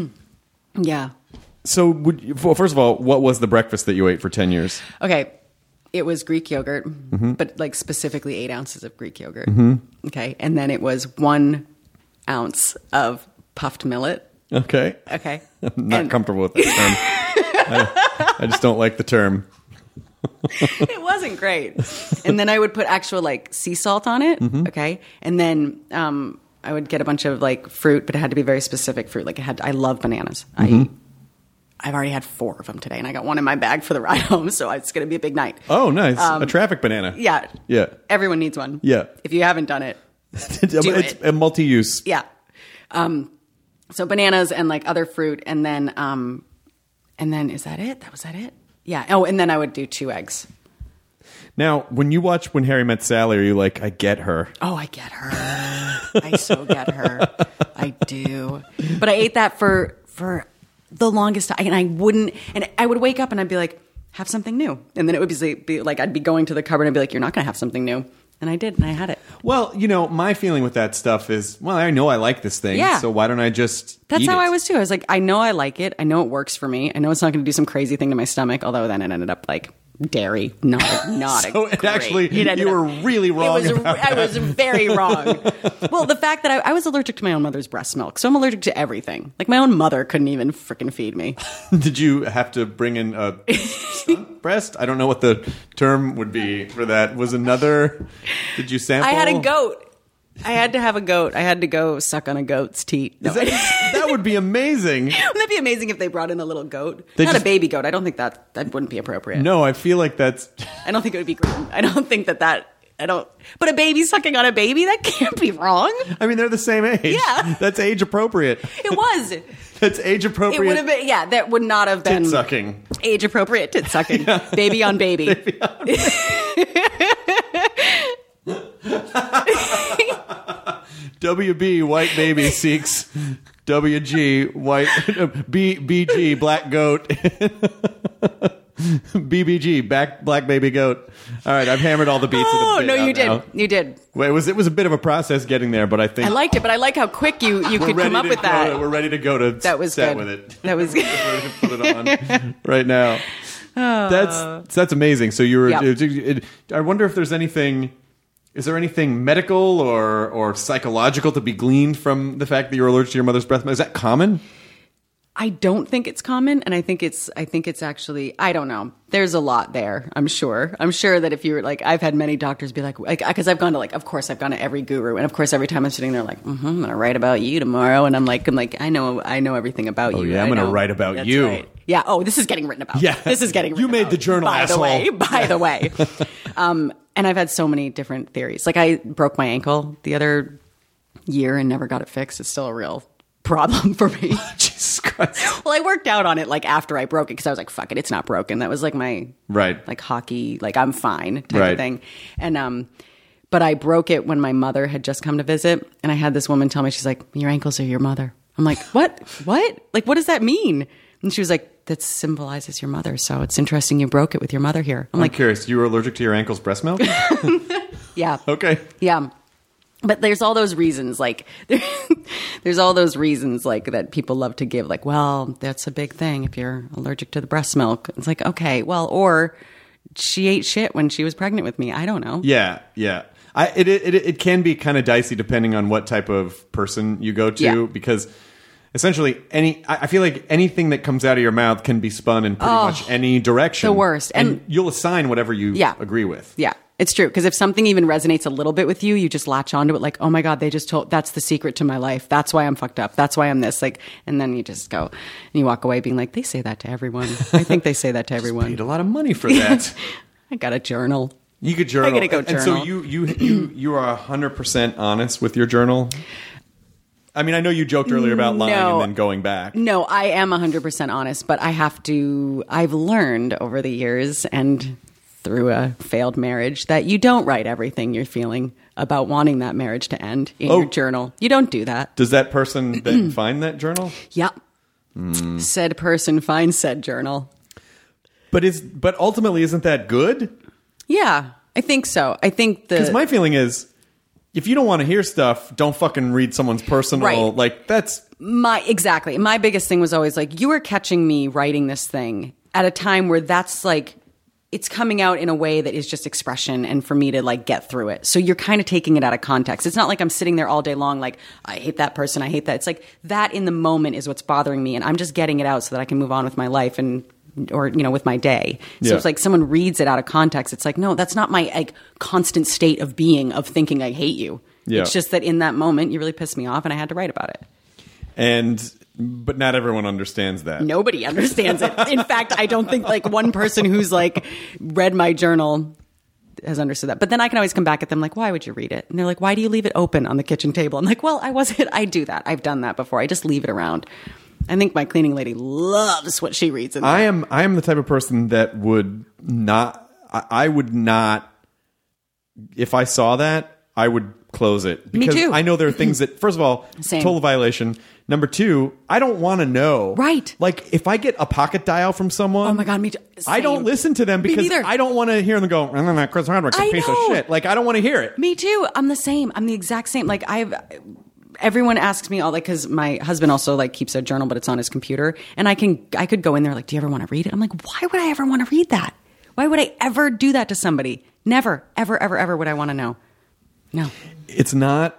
Yeah. So, well, first of all, what was the breakfast that you ate for 10 years? Okay. It was Greek yogurt, Mm-hmm. but like specifically 8 ounces of Greek yogurt. Okay. And then it was 1 ounce of puffed millet. Okay. Okay. I'm not comfortable with that term. I just don't like the term. It wasn't great. And then I would put actual like sea salt on it. Mm-hmm. Okay. And then I would get a bunch of like fruit, but it had to be very specific fruit. Like I love bananas. Mm-hmm. I've already had 4 of them today, and I got 1 in my bag for the ride home, so it's going to be a big night. Oh, nice. A traffic banana. Yeah. Yeah. Everyone needs one. Yeah. If you haven't done it, It's a multi-use. yeah. So bananas and like other fruit, and then is that it? Was that it? Yeah. Oh, and then I would do 2 eggs. Now, when you watch When Harry Met Sally, are you like, I get her? Oh, I get her. I so get her. I do. But I ate that for the longest time, and I would wake up and I'd be like, have something new. And then it would be like, I'd be going to the cupboard and I'd be like, you're not going to have something new. And I did, and I had it. Well, my feeling with that stuff is, well, I know I like this thing, Yeah. so why don't I just That's eat how it? I was too. I was like, I know I like it. I know it works for me. I know it's not going to do some crazy thing to my stomach, although then it ended up like dairy. Not So it actually, you were really wrong about I was very wrong. Well, the fact that I was allergic to my own mother's breast milk, so I'm allergic to everything. Like my own mother couldn't even freaking feed me. Did you have to bring in a stunt breast? I don't know what the term would be for that. Did you sample? I had a goat. I had to have a goat. I had to go suck on a goat's teat. No, That would be amazing. wouldn't that be amazing if they brought in a little goat? They Not just- a baby goat. I don't think that wouldn't be appropriate. No, I feel like that's... I don't think it would be great. I don't think that I don't. But a baby sucking on a baby, that can't be wrong. I mean, they're the same age. Yeah. That's age appropriate. It was. That's age It appropriate. would have been. Yeah, that would not have been tit sucking. age appropriate tit sucking. Baby on baby. WB white baby seeks WG white BG black goat. BBG black baby goat. All right, I've hammered all the beats of the Oh bit no, out you did. now. You did. Well, it was a bit of a process getting there, but I think I liked it, but I like how quick you we're could ready come up to with go that. we're ready to go to That was set good. with it. That was We're ready to put it on right now. That's amazing. So you were. Yeah. I wonder if there's anything. Is there anything medical or psychological to be gleaned from the fact that you're allergic to your mother's breath milk? Is that common? I don't think it's common, and I think it's actually, I don't know. There's a lot there. I'm sure that if you're like, I've had many doctors be like, because I've gone to like, of course I've gone to every guru, and of course every time I'm sitting there like, I'm gonna write about you tomorrow, and I'm like, I know everything about you. Yeah, I'm gonna write about That's you. Right. Yeah. Oh, this is getting written about. Yeah. This is getting written You made about. the journal, by asshole. By the way. And I've had so many different theories. Like I broke my ankle the other year and never got it fixed. It's still a real problem for me. Jesus Christ. Well, I worked out on it like after I broke it because I was like, fuck it, it's not broken. That was like my Right. like hockey, like I'm fine type Right. of thing. And but I broke it when my mother had just come to visit, and I had this woman tell me, she's like, your ankles are your mother. I'm like, what? Like, what does that mean? And she was like, that symbolizes your mother. So it's interesting you broke it with your mother here. I'm I'm like, curious. You were allergic to your ankle's breast milk? yeah. Okay. Yeah. But there's all those reasons, like, there's all those reasons, like, that people love to give, like, well, that's a big thing if you're allergic to the breast milk. It's like, okay, well, or she ate shit when she was pregnant with me. I don't know. Yeah, yeah. It can be kind of dicey depending on what type of person you go to, Yeah. because essentially I feel like anything that comes out of your mouth can be spun in pretty much any direction. the worst. And you'll assign whatever you Yeah. agree with. Yeah, it's true. Because if something even resonates a little bit with you, you just latch onto it like, oh my God, they just told, that's the secret to my life. That's why I'm fucked up. That's why I'm this. Like, and then you just go and you walk away being like, they say that to everyone. I think they say that to everyone. Paid a lot of money for that. I got a journal. You could journal. I gotta go And so journal. you are 100% honest with your journal? I mean, I know you joked earlier about lying No. and then going back. No, I am 100% honest, but I've learned over the years and through a failed marriage that you don't write everything you're feeling about wanting that marriage to end in your journal. You don't do that. Does that person then find that journal? Yep. Said person finds said journal. But ultimately, isn't that good? Yeah, I think so. I think Because my feeling is, if you don't want to hear stuff, don't fucking read someone's personal. Right. Like that's exactly. My biggest thing was always like, you were catching me writing this thing at a time where that's like, it's coming out in a way that is just expression and for me to like get through it. So you're kind of taking it out of context. It's not like I'm sitting there all day long like, I hate that person, I hate that. It's like that in the moment is what's bothering me, and I'm just getting it out so that I can move on with my life or with my day. So Yeah. it's like someone reads it out of context. It's like, no, that's not my like constant state of being, of thinking I hate you. Yeah. It's just that in that moment you really pissed me off and I had to write about it. But not everyone understands that. Nobody understands it. In fact, I don't think like one person who's like read my journal has understood that. But then I can always come back at them like, why would you read it? And they're like, why do you leave it open on the kitchen table? I'm like, well, I do that. I've done that before. I just leave it around. I think my cleaning lady loves what she reads in there. I am the type of person that would not. I would not. If I saw that, I would close it because too. I know there are things that, first of all, Same. total violation. Number two, I don't want to know. Right. Like if I get a pocket dial from someone, Oh my God, me too. I don't Same. listen to them Me because neither. I don't want to hear them go, Chris Hardwick's a I piece of know. shit. Like I don't want to hear it. Me too. I'm the same. I'm the exact same. Like everyone asks me all, like, because my husband also like keeps a journal, but it's on his computer, and I could go in there like, do you ever want to read it? I'm like, why would I ever want to read that? Why would I ever do that to somebody? Never, ever, ever, ever would I want to know. No. It's not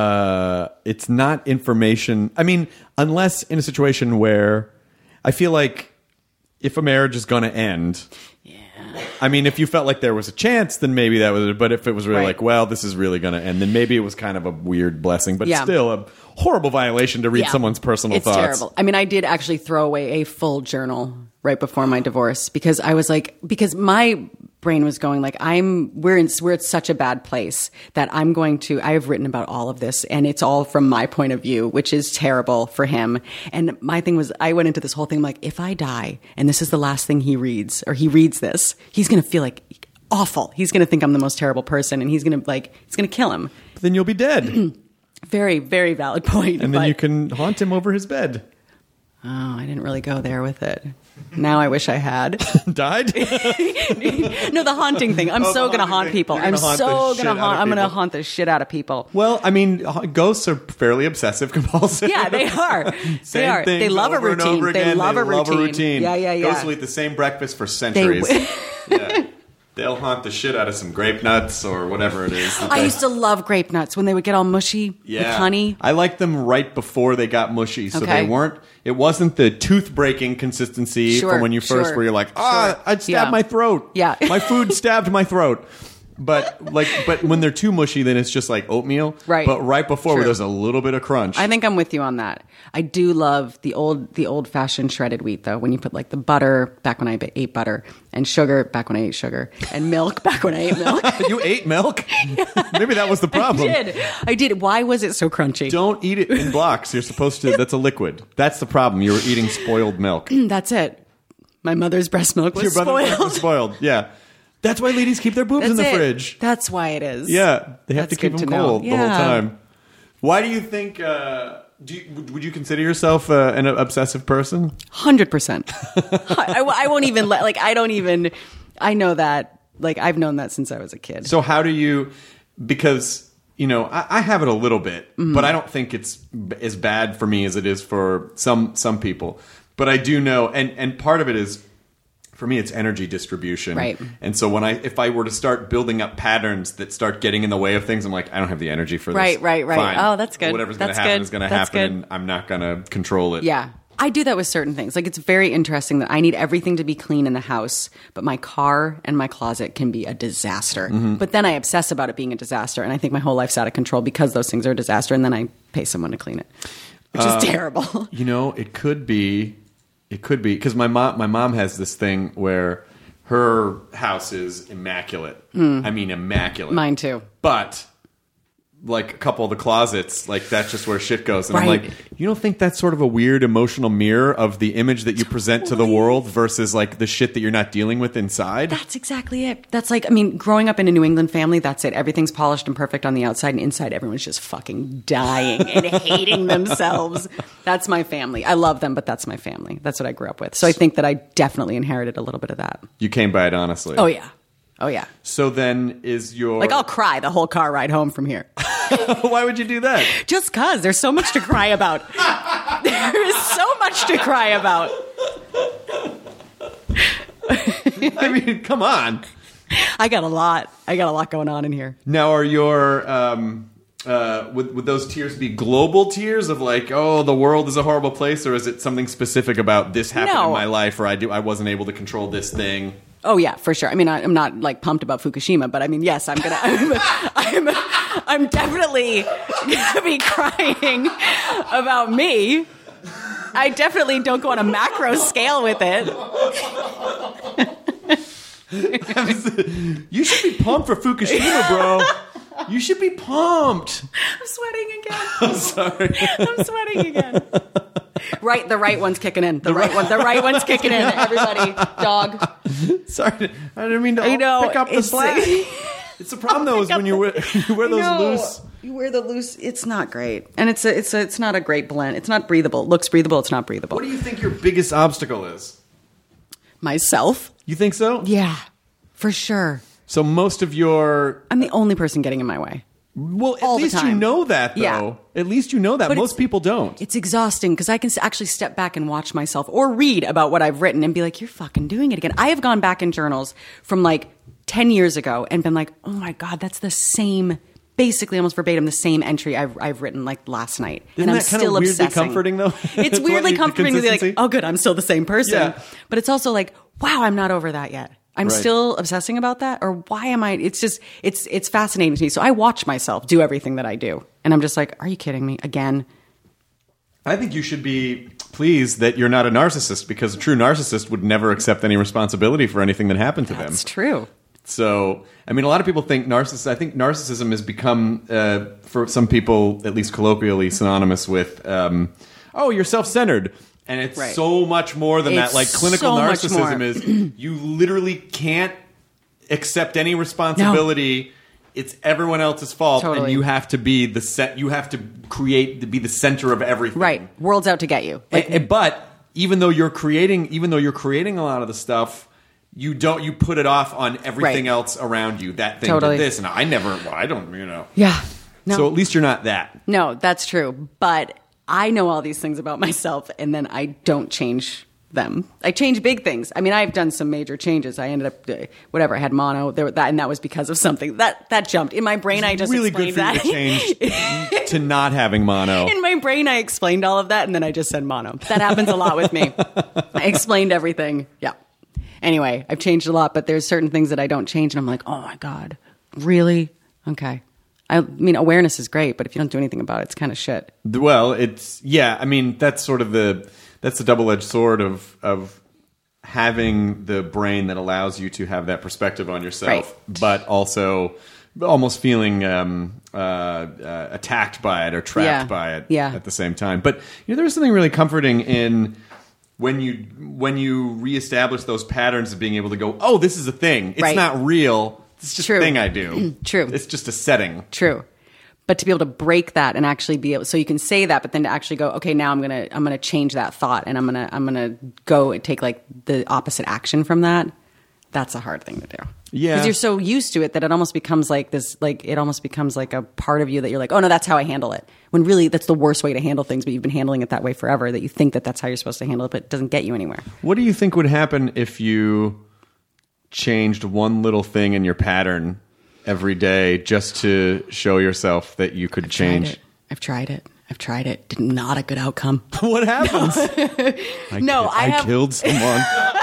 information. I mean, unless in a situation where I feel like if a marriage is going to end, I mean, if you felt like there was a chance, then maybe that was it. But if it was really Right. like, well, this is really going to end, then maybe it was kind of a weird blessing, but Yeah. still a horrible violation to read Yeah. someone's personal It's thoughts. terrible. I mean, I did actually throw away a full journal right before my divorce because I was like, because my brain was going like, we're at such a bad place that I have written about all of this and it's all from my point of view, which is terrible for him. And my thing was, I went into this whole thing like, if I die and this is the last thing he reads, or he reads this, he's going to feel like awful. He's going to think I'm the most terrible person and he's going to kill him. But then you'll be dead. Very, very valid point. And then but- you can haunt him over his bed. Oh, I didn't really go there with it. Now I wish I had. Died? No, the haunting thing. I'm Oh, so the going to haunting haunt thing. people. You're I'm gonna haunt so the going shit to out of haunt. I'm going to people. haunt the shit out of people. Well, I mean, ghosts are fairly obsessive compulsive. Yeah, they are. Same They are. things They love a over and routine. over They again. love a routine. routine. Yeah, yeah, yeah. Ghosts will eat the same breakfast for centuries. Yeah. they'll haunt the shit out of some grape nuts or whatever it is. I used to love grape nuts when they would get all mushy with honey. I liked them right before they got mushy, so Okay. they weren't. It wasn't the tooth breaking consistency Sure, from when you first sure, where you're like, sure. I'd stab Yeah. my throat. Yeah. My food stabbed my throat. But when they're too mushy, then it's just like oatmeal. Right. But right before, where True. there's a little bit of crunch. I think I'm with you on that. I do love the old fashioned shredded wheat though. When you put like the butter back when I ate butter, and sugar back when I ate sugar, and milk back when I ate milk. You ate milk? Maybe that was the problem. I did. Why was it so crunchy? Don't eat it in blocks. You're supposed to. That's a liquid. That's the problem. You were eating spoiled milk. That's it. My mother's breast milk was Your brother's milk spoiled. was spoiled. Yeah. That's why ladies keep their boobs in the That's it. fridge. That's why it is. Yeah, they have That's to keep good them to know. cold the whole Yeah. time. Why do you think? Would you consider yourself an obsessive person? 100%. I won't even let. Like I don't even. I know that. Like I've known that since I was a kid. So how do you? Because I have it a little bit, but I don't think it's as bad for me as it is for some people. But I do know, and part of it is. For me, it's energy distribution. Right. And so if I were to start building up patterns that start getting in the way of things, I'm like, I don't have the energy for this. Right. Fine. Oh, that's good. Whatever's going to That's happen good. is going to That's happen, good. and I'm not going to control it. Yeah. I do that with certain things. Like it's very interesting that I need everything to be clean in the house, but my car and my closet can be a disaster. But then I obsess about it being a disaster, and I think my whole life's out of control because those things are a disaster, and then I pay someone to clean it, which is terrible. It could be because my mom has this thing where her house is immaculate. I mean, immaculate. Mine too. But like a couple of the closets, like that's just where shit goes. And I'm Right. like, you don't think that's sort of a weird emotional mirror of the image that you present to the world versus like the shit that you're not dealing with inside? That's exactly it. That's like, I mean, growing up in a New England family, that's it. Everything's polished and perfect on the outside, and inside everyone's just fucking dying and hating themselves. That's my family. I love them, but that's my family. That's what I grew up with. So I think that I definitely inherited a little bit of that. You came by it honestly. Oh, yeah. Oh, yeah. So then is your... Like, I'll cry the whole car ride home from here. Why would you do that? Just because there's so much to cry about. There is so much to cry about. I mean, come on. I got a lot going on in here. Now, are your would those tears be global tears of like, oh, the world is a horrible place, or is it something specific about this happened No. in my life, or I wasn't able to control this thing? Oh yeah, for sure. I mean, I'm not like pumped about Fukushima, but I mean, yes, I'm definitely gonna be crying about me. I definitely don't go on a macro scale with it. You should be pumped for Fukushima, bro. You should be pumped. I'm sweating again. I'm sorry. I'm sweating again. Right, the right one's kicking in. The right one's kicking in. Everybody, dog. Sorry, I didn't mean to I know, pick up the it's- slack. It's the problem though is when you wear those loose. You wear the loose. It's not great, and it's not a great blend. It's not breathable. It looks breathable. It's not breathable. What do you think your biggest obstacle is? Myself? You think so? Yeah, for sure. So most of your I'm the only person getting in my way. well, at all the least you time. know that though. Yeah. At least you know that. But Most it's- people don't. It's exhausting because I can actually step back and watch myself or read about what I've written and be like, you're fucking doing it again. I have gone back in journals from like 10 years ago and been like, oh my God, that's the same, basically almost verbatim, the same entry I've written like last night. Isn't and I'm that kind still of weirdly obsessing. comforting though? It's To weirdly the comforting to be like, consistency? oh good, I'm still the same person. Yeah. But it's also like, wow, I'm not over that yet. I'm Right. still obsessing about that, or why am I? It's just, it's fascinating to me. So I watch myself do everything that I do, and I'm just like, are you kidding me again? I think you should be pleased that you're not a narcissist because a true narcissist would never accept any responsibility for anything that happened to them. It's true. So, I mean, a lot of people think I think narcissism has become, for some people, at least colloquially, synonymous with, oh, you're self-centered. And it's Right. so much more than It's that. Like, clinical so much narcissism more. is you literally can't accept any responsibility. It's everyone else's fault, and Totally. you have to be you have to be the center of everything. Right. World's out to get you. But even though you're creating a lot of the stuff, you put it off on everything Right. else around you. That thing Totally. did this, and I don't. Yeah. No. So at least you're not that. No, that's true. But I know all these things about myself, and then I don't change them. I changed big things. I mean, I've done some major changes. I ended up, I had mono, and that was because of something. That jumped. In my brain, I just really good explained for you that. to change to not having mono. In my brain, I explained all of that, and then I just said mono. That happens a lot with me. I explained everything. Yeah. Anyway, I've changed a lot, but there's certain things that I don't change, and I'm like, oh my God, really? Okay. I mean, awareness is great, but if you don't do anything about it, it's kind of shit. Well, I mean, that's sort of that's the double-edged sword of having the brain that allows you to have that perspective on yourself, Right. but also almost feeling attacked by it or trapped by it at the same time. But there's something really comforting in when you reestablish those patterns of being able to go, oh, this is a thing. It's Right. not real. It's just a thing I do. True. It's just a setting. True. But to be able to break that and actually be able, so you can say that, but then to actually go, okay, now I'm gonna change that thought, and I'm gonna go and take like the opposite action from that. That's a hard thing to do. Yeah. Because you're so used to it that it almost becomes like this, like it almost becomes like a part of you that you're like, oh no, that's how I handle it. When really that's the worst way to handle things, but you've been handling it that way forever. That you think that that's how you're supposed to handle it, but it doesn't get you anywhere. What do you think would happen if you changed one little thing in your pattern every day just to show yourself that you could change? I've tried it. Not a good outcome. What happens? I killed someone.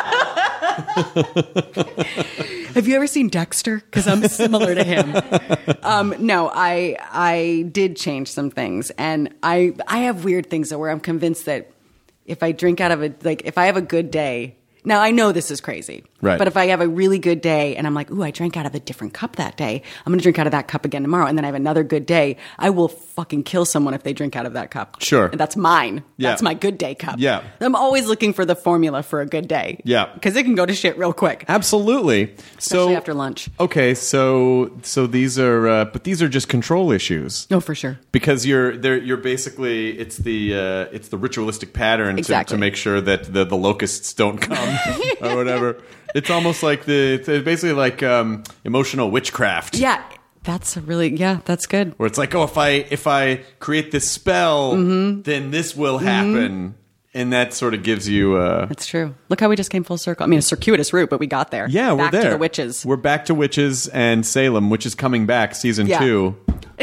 Have you ever seen Dexter? Because I'm similar to him. No, I did change some things, and I have weird things where I'm convinced that if I drink out of if I have a good day. Now, I know this is crazy, right? But if I have a really good day and I'm like, ooh, I drank out of a different cup that day, I'm going to drink out of that cup again tomorrow, and then I have another good day, I will fucking kill someone if they drink out of that cup. Sure. And that's mine. Yeah. That's my good day cup. Yeah. I'm always looking for the formula for a good day. Yeah. Because it can go to shit real quick. Absolutely. Especially after lunch. Okay, so these are, but these are just control issues. No, for sure. Because you're basically it's the ritualistic pattern Exactly. to make sure that the locusts don't come or whatever. It's almost like it's basically like emotional witchcraft. Yeah, that's that's good. Where it's like, oh, if I create this spell, then this will happen, and that sort of gives you. That's true. Look how we just came full circle. I mean, a circuitous route, but we got there. Yeah, we're back there. to the witches. We're back to witches and Salem, which is coming back season 2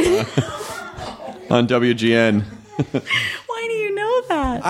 on WGN. Why do you know that?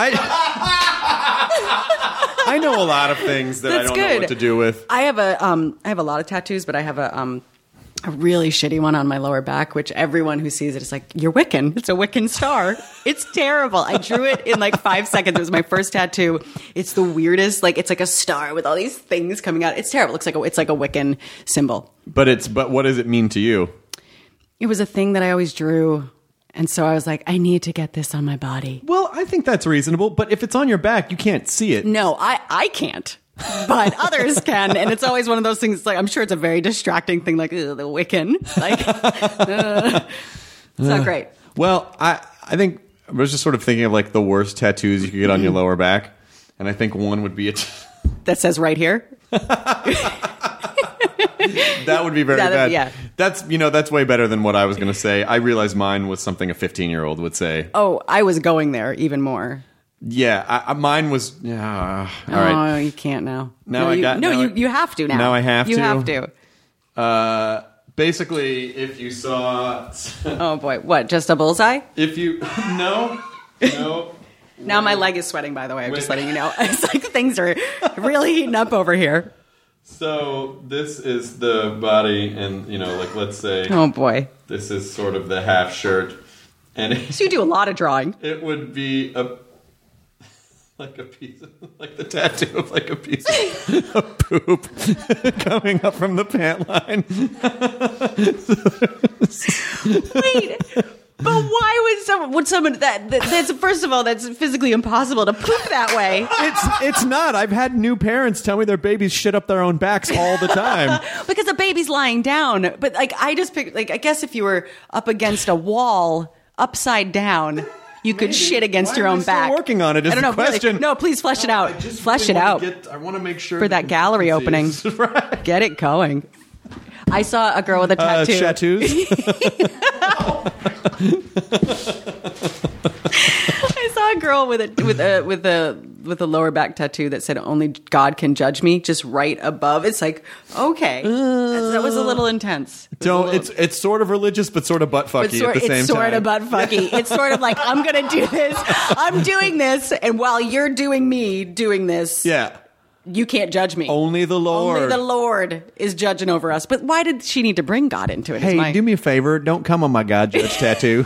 I know a lot of things that I don't know what to do with. I have a lot of tattoos, but I have a really shitty one on my lower back, which everyone who sees it is like, you're Wiccan. It's a Wiccan star. It's terrible. I drew it in like 5 seconds. It was my first tattoo. It's the weirdest. Like, it's like a star with all these things coming out. It's terrible. It's like a Wiccan symbol. But what does it mean to you? It was a thing that I always drew. And so I was like, I need to get this on my body. Well, I think that's reasonable, but if it's on your back, you can't see it. No, I can't. But others can. And it's always one of those things, like, I'm sure it's a very distracting thing, like, the Wiccan. Like, it's not great. Well, I think I was just sort of thinking of like the worst tattoos you could get on your lower back. And I think one would be That says right here. That would be very bad. Yeah. That's way better than what I was going to say. I realized mine was something a 15-year-old would say. Oh, I was going there even more. Yeah, mine was. All right. Oh, you can't now. You have to now. Now I have You to. have to. Basically, if you saw. Oh boy, what? Just a bullseye? If you no. Now my leg is sweating. By the way, I'm just letting you know. It's like things are really heating up over here. So this is the body, and like let's say. Oh boy. This is sort of the half shirt, and So you do a lot of drawing. It would be like the tattoo of like a piece of poop coming up from the pant line. Wait, but why would someone that's first of all, that's physically impossible to poop that way. It's not. I've had new parents tell me their babies shit up their own backs all the time. Because the baby's lying down. But like I just picked, like, I guess if you were up against a wall upside down, you could shit against your own back. Working on it is I don't know, the question. Really. No, please flesh it out. Flesh it out. I want to make sure for that gallery opening. Right. Get it going. I saw a girl with a tattoo. Tattoos? I saw a girl with with a lower back tattoo that said "Only God can judge me" just right above. It's like, okay, that was a little intense. It's sort of religious, but sort of butt fucky at the same time. It's sort of butt fucky. It's sort of like, I'm going to do this. I'm doing this, and while you're doing this, Yeah. you can't judge me. Only the Lord. Only the Lord is judging over us. But why did she need to bring God into it? Hey, do me a favor. Don't come on my God Judge tattoo.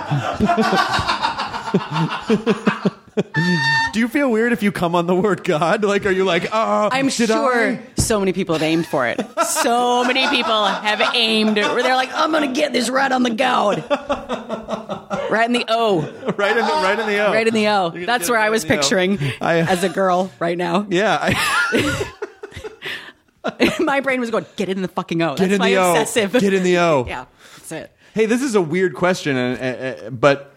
Do you feel weird if you come on the word God? Like, are you like, oh, I'm did sure I? so many people have aimed for it. So many people have aimed where they're like, I'm going to get this right on the God. Right in the O. Right in the O. Right in the O. That's where I was picturing as a girl right now. Yeah. My brain was going, get it in the fucking O. Get That's in my the O. obsessive. Get in the O. Yeah, that's it. Hey, this is a weird question, but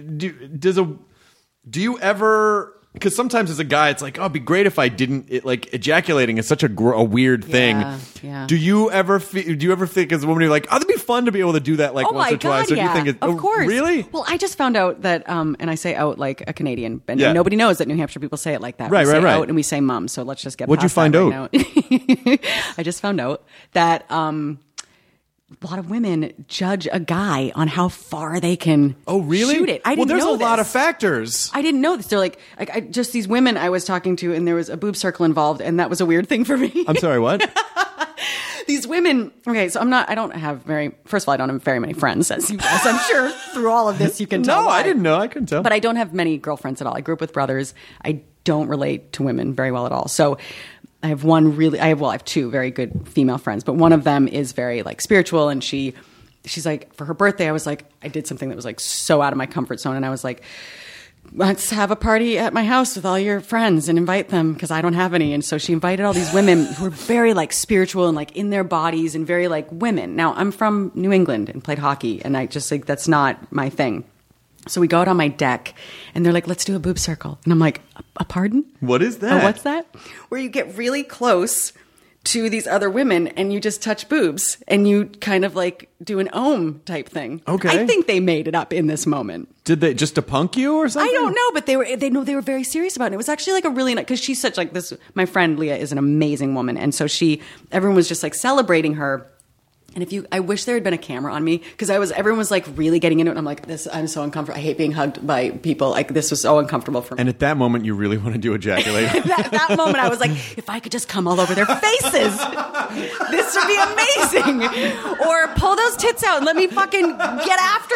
do you ever? Because sometimes as a guy, it's like, oh, it'd be great if I didn't. Like ejaculating is such a weird thing. Yeah. Do you ever think as a woman, you're like, oh, that'd be fun to be able to do that like once or twice? Or do you think it's, of course. Really? Well, I just found out that, and I say out like a Canadian, and Yeah. nobody knows that New Hampshire people say it like that. Right, we say right. out and we say mum. So let's just get. What'd you past that find right out? now. I just found out that a lot of women judge a guy on how far they can. Oh, really? Shoot it. I didn't there's know a lot this. of factors. I didn't know this. They're like just these women I was talking to, and there was a boob circle involved, and that was a weird thing for me. I'm sorry, what? These women. Okay, so I don't have first of all, I don't have very many friends, as I'm sure through all of this you can tell. No, why. I didn't know. I couldn't tell. But I don't have many girlfriends at all. I grew up with brothers. I don't relate to women very well at all. So I have two very good female friends, but one of them is very like spiritual, and she's like, for her birthday, I did something that was like so out of my comfort zone, and I was like, let's have a party at my house with all your friends and invite them because I don't have any. And so she invited all these women who were very like spiritual and like in their bodies and very like women. Now I'm from New England and played hockey, and I just like, that's not my thing. So we go out on my deck, and they're like, let's do a boob circle. And I'm like, a pardon? What is that? Oh, what's that? Where you get really close to these other women and you just touch boobs and you kind of like do an ohm type thing. Okay. I think they made it up in this moment. Did they just to punk you or something? I don't know, but they were very serious about it. It was actually like a really nice, because she's such like this, my friend Leah is an amazing woman. And so everyone was just like celebrating her. And I wish there had been a camera on me, because everyone was like really getting into it. And I'm like, I'm so uncomfortable. I hate being hugged by people. Like, this was so uncomfortable for me. And at that moment, you really wanted to ejaculate. that moment, I was like, if I could just come all over their faces, this would be amazing. Or pull those tits out and let me fucking get after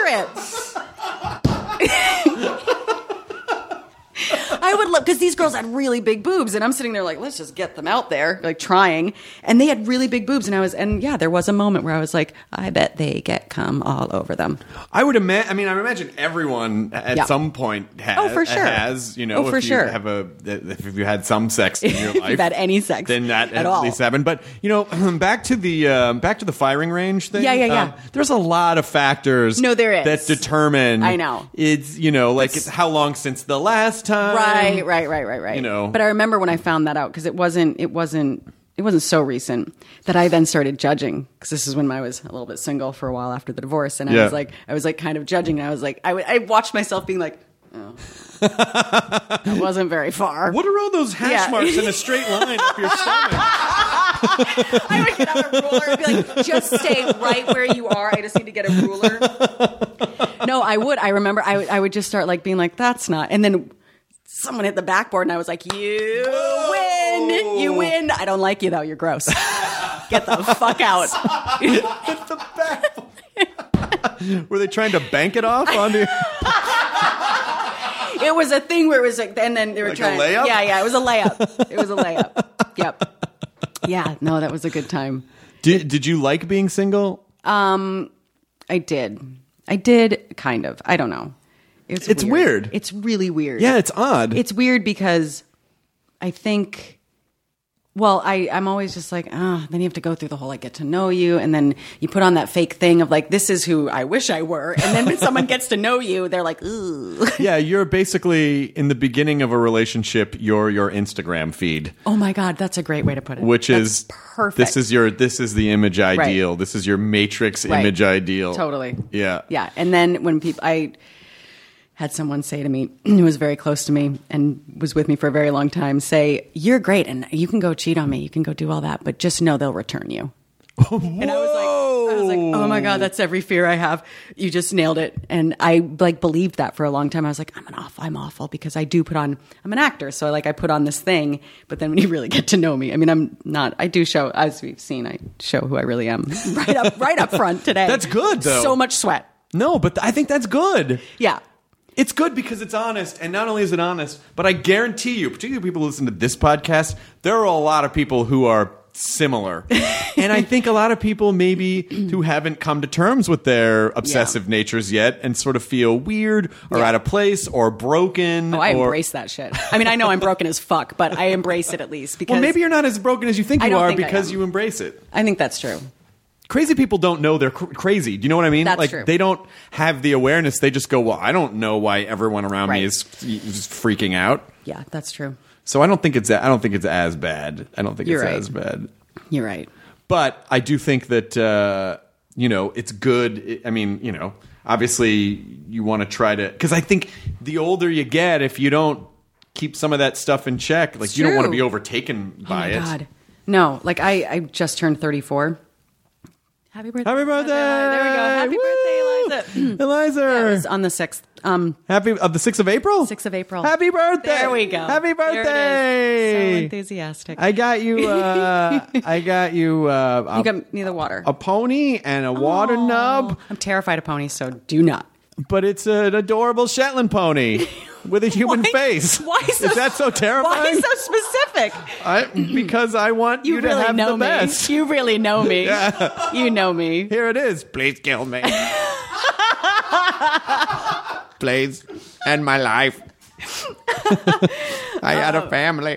it. I would love, because these girls had really big boobs, and I'm sitting there like, let's just get them out there, like trying. And they had really big boobs, and there was a moment where I was like, I bet they get cum all over them. I would imagine. I mean, I imagine everyone at some point has. Oh, for sure. Has, you know, for if you sure. If you had some sex in your life, if you've had any sex, then that at least happened. But you know, back to the firing range thing. Yeah. There's a lot of factors. No, there is. that determine. I know. It's it's how long since the last time. Right. You know, but I remember when I found that out, because it wasn't so recent, that I then started judging, because this is when I was a little bit single for a while after the divorce, and I was like kind of judging, and I was like, I watched myself being like, oh, that wasn't very far. What are all those hash marks in a straight line up your stomach? I would get out a ruler and be like, just stay right where you are. I just need to get a ruler. No, I would. I remember I would just start like being like, that's not. And then someone hit the backboard, and I was like, win. You win. I don't like you, though. You're gross. Get the fuck out. Hit the backboard. Were they trying to bank it off onto? It was a thing where it was like, and then they were like trying. A layup? Yeah, it was a layup. Yep. Yeah, no, that was a good time. Did you like being single? I did, kind of. I don't know. It's weird. It's really weird. Yeah, it's odd. It's weird because I think, well, I'm always just like, then you have to go through the whole, like, get to know you. And then you put on that fake thing of like, this is who I wish I were. And then when someone gets to know you, they're like, ooh. Yeah, you're basically in the beginning of a relationship, you're your Instagram feed. Oh my God, that's a great way to put it. Which that's is perfect. This is the image ideal. Right. This is your matrix Right. image ideal. Totally. Yeah. Yeah. And then when people, I had someone say to me, who was very close to me and was with me for a very long time, say, "You're great and you can go cheat on me. You can go do all that, but just know they'll return you." And I was like, oh my God, that's every fear I have. You just nailed it. And I like believed that for a long time. I was like, I'm awful because I do I'm an actor. So I put on this thing, but then when you really get to know me, I mean, I do show, as we've seen, I show who I really am right up front today. That's good though. So much sweat. No, but I think that's good. Yeah. It's good because it's honest, and not only is it honest, but I guarantee you, particularly people who listen to this podcast, there are a lot of people who are similar. And I think a lot of people maybe who haven't come to terms with their obsessive natures yet and sort of feel weird or out of place or broken. Oh, I embrace that shit. I mean, I know I'm broken as fuck, but I embrace it at least because Well, maybe you're not as broken as you think you are think I because am. you embrace it. I think that's true. Crazy people don't know they're crazy. Do you know what I mean? That's true. They don't have the awareness. They just go, well, I don't know why everyone around me Right. is freaking out. Yeah, that's true. So I don't think it's as bad. I don't think You're it's right. as bad. You're right. But I do think that it's good. I mean, obviously you want to try to, because I think the older you get, if you don't keep some of that stuff in check, like you don't want to true. be overtaken by it. Oh my God. No, like I just turned 34. Happy birthday. Happy birthday! There we go. Happy Woo! birthday, Eliza. Eliza. It was on the 6th. Happy of the 6th of April? 6th of April. Happy birthday. There we go. Happy There birthday. it is. So enthusiastic. I got you you got me the water. a pony and a water nub, I'm terrified of ponies, so do not. but it's an adorable Shetland pony with a human face. Why is that so terrifying? Why so specific? Because I want you, to really have know the best. me. You really know me. Yeah. You know me. Here it is. Please kill me. Please end my life. I had a family.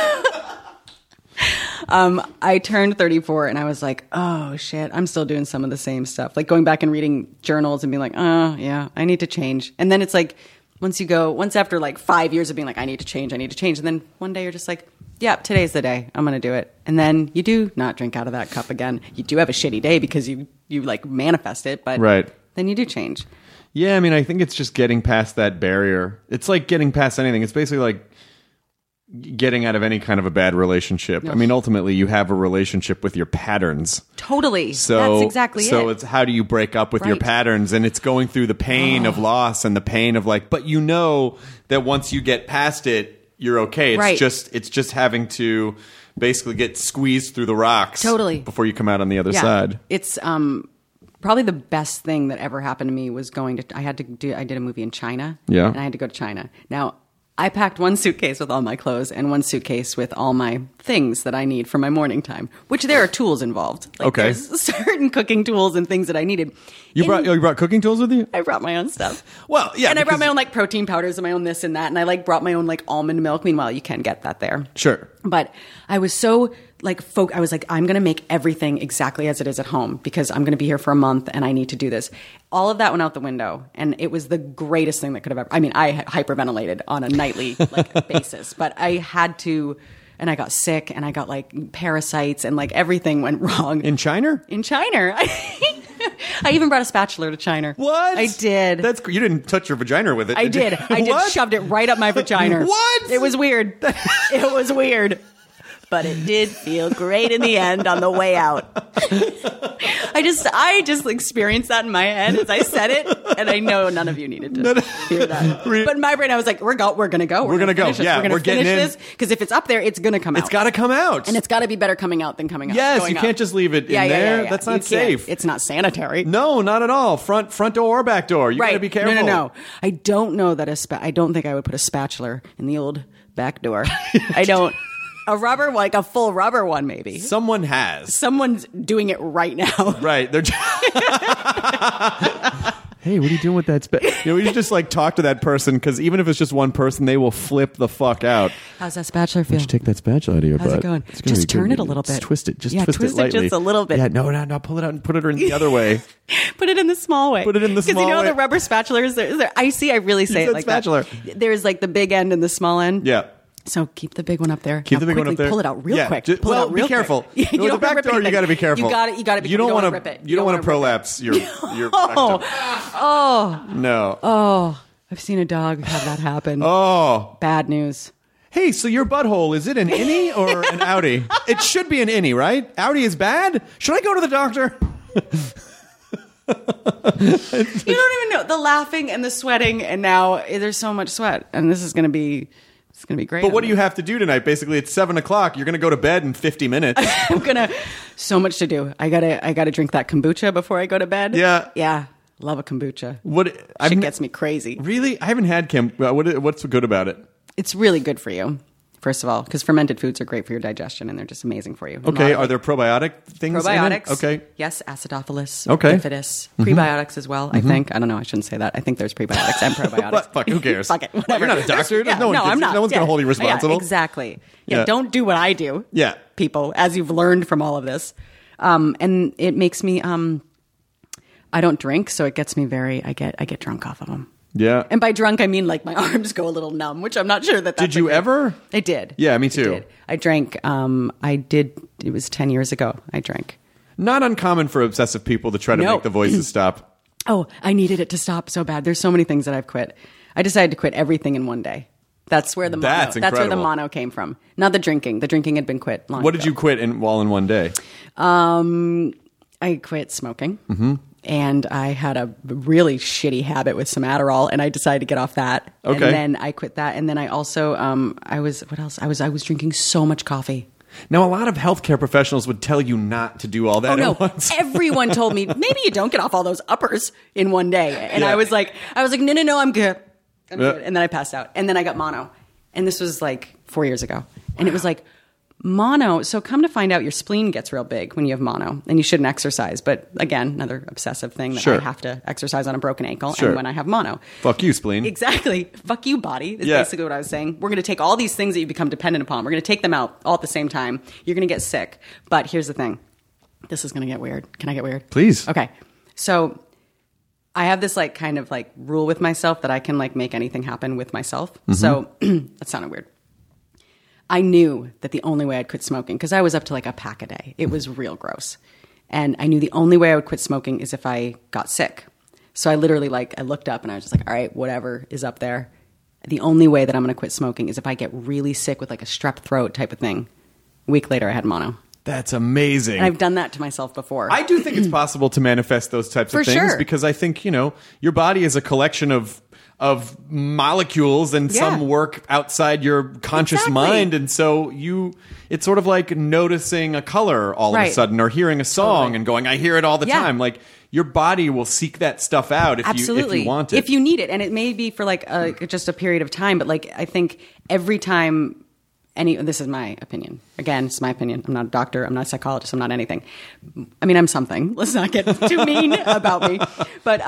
I turned 34 and I was like, oh shit, I'm still doing some of the same stuff. Like going back and reading journals and being like, oh yeah, I need to change. And then it's like, once after like 5 years of being like, I need to change. And then one day you're just like, yeah, today's the day. I'm going to do it. And then you do not drink out of that cup again. You do have a shitty day because you like manifest it, but Right. then you do change. Yeah, I mean, I think it's just getting past that barrier. It's like getting past anything. It's basically like getting out of any kind of a bad relationship. I mean, ultimately, you have a relationship with your patterns. Totally. So that's exactly it. So it's how do you break up with your Right. patterns, and it's going through the pain of loss and the pain of like. But you know that once you get past it, you're okay. It's Right. just having to basically get squeezed through the rocks Totally. before you come out on the other side. It's probably the best thing that ever happened to me was I did a movie in China. Yeah. And I had to go to China. Now, I packed one suitcase with all my clothes and one suitcase with all my things that I need for my morning time, which there are tools involved. Like, Okay. There's certain cooking tools and things that I needed. You brought cooking tools with you? I brought my own stuff. Well, yeah, And I brought because- my own like protein powders and my own this and that. And I like brought my own like almond milk. Meanwhile, you can get that there. Sure. But I was so like I was like, I'm going to make everything exactly as it is at home because I'm going to be here for a month and I need to do this. All of that went out the window, and it was the greatest thing that could have ever. I mean, I hyperventilated on a nightly like basis, but I had to, and I got sick, and I got like parasites, and like everything went wrong In China? in China. I even brought a spatula to China. What? I did. You didn't touch your vagina with it. I did. I What? just shoved it right up my vagina. What? It was weird. It was weird. But it did feel great in the end on the way out. I just experienced that in my head as I said it, and I know none of you needed to hear that. But in my brain, I was like, we're going to go. We're gonna go. finish this. Yeah, we're going we're to getting finish in. this because if it's up there, it's going to come out. It's got to come out. and it's got to be better coming out than coming out. Yes, going you up. can't just leave it in there. That's not You can't. safe. It's not sanitary. No, not at all. Front door or back door. You got to be careful. No. I don't know that I don't think I would put a spatula in the old back door. I don't. A rubber, like a full rubber one, maybe. Someone has. Someone's doing it right now. Right. They're hey, what are you doing with that? We should just like talk to that person, because even if it's just one person, they will flip the fuck out. How's that spatula feel? Take that spatula out of your How's butt. it going? It's gonna Just be good. turn it a little bit. Just twist it. Just Yeah, twist twist it it lightly. just a little bit. Yeah, no. Pull it out and put it in the other way. Put it in the small way. Put it in the Because small you know way. the rubber spatulas. I really say said it like spatula. that. There's like the big end and the small end. Yeah. So keep the big one up there. Keep Now the big one quickly up there. Pull it out real Yeah, quick. just- Pull it well, out real be careful. quick. With the don't back rip door, you anything. got to be careful. You got to. You don't want to rip it. You don't want to wanna rip it. prolapse your rectum. No. I've seen a dog have that happen. Oh. Bad news. Hey, so your butthole, is it an innie or an outie? It should be an innie, right? Outie is bad? Should I go to the doctor? You don't even know. The laughing and the sweating, and now there's so much sweat. And this is going to be... It's going to be great. But what do you have to do tonight? Basically, it's 7 o'clock. You're going to go to bed in 50 minutes. I'm gonna so much to do. I gotta drink that kombucha before I go to bed. Yeah. Love a kombucha. Shit Gets me crazy. Really? I haven't had what's good about it? It's really good for you. First of all, because fermented foods are great for your digestion and they're just amazing for you. Okay, are there probiotic things in it? Probiotics. Okay. Yes, acidophilus. Okay. Bifidus. Prebiotics as well, I think. I don't know, I shouldn't say that. I think there's prebiotics and probiotics. What? Fuck, who cares? Fuck it, whatever. You're not a doctor. Yeah, I'm not. No one's going to hold you responsible. Yeah, exactly. Yeah, Yeah. don't do what I do. Yeah. People, as you've learned from all of this. And it makes me, I don't drink, so it gets me I get drunk off of them. Yeah. And by drunk, I mean like my arms go a little numb, which I'm not sure that's Did you ever? I did. Yeah, me too. I did. I drank. It was 10 years ago. I drank. Not uncommon for obsessive people to try to No. make the voices stop. Oh, I needed it to stop so bad. There's so many things that I've quit. I decided to quit everything in one day. That's where the That's mono. That's where the incredible. mono came from. Not the drinking. The drinking had been quit long What did ago. you quit in one day? I quit smoking. Mm-hmm. And I had a really shitty habit with some Adderall, and I decided to get off that. Okay. And then I quit that, and then I also what else? I was drinking so much coffee. Now, a lot of healthcare professionals would tell you not to do all that Oh no! at once. Everyone told me maybe you don't get off all those uppers in one day, and Yeah. I was like, no, I'm good. I'm Yeah. good. And then I passed out, and then I got mono, and this was like 4 years ago, and it was like mono. So come to find out, your spleen gets real big when you have mono, and you shouldn't exercise. But again, another obsessive thing that Sure. I have to exercise on a broken ankle, Sure. and when I have mono. Fuck you, spleen. Exactly. Fuck you, body, is Yeah. basically what I was saying. We're going to take all these things that you become dependent upon. We're going to take them out all at the same time. You're going to get sick. But here's the thing. This is going to get weird. Can I get weird? Please. Okay. So I have this like kind of like rule with myself that I can like make anything happen with myself. So that sounded weird. I knew that the only way I'd quit smoking, because I was up to like a pack a day. It was real gross. And I knew the only way I would quit smoking is if I got sick. So I literally I looked up and I was just like, all right, whatever is up there. The only way that I'm going to quit smoking is if I get really sick with like a strep throat type of thing. A week later, I had mono. That's amazing. And I've done that to myself before. I do think it's possible to manifest those types For of things sure. because I think, your body is a collection of molecules and Yeah. some work outside your conscious Exactly. mind. And so it's sort of like noticing a color all of a Right. sudden or hearing a song Totally. and going, I hear it all the Yeah. time. Like your body will seek that stuff out if Absolutely. you want it. If you need it. And it may be for like just a period of time, but like I think every time this is my opinion. Again, it's my opinion. I'm not a doctor. I'm not a psychologist. I'm not anything. I mean, I'm something. Let's not get too mean about me. But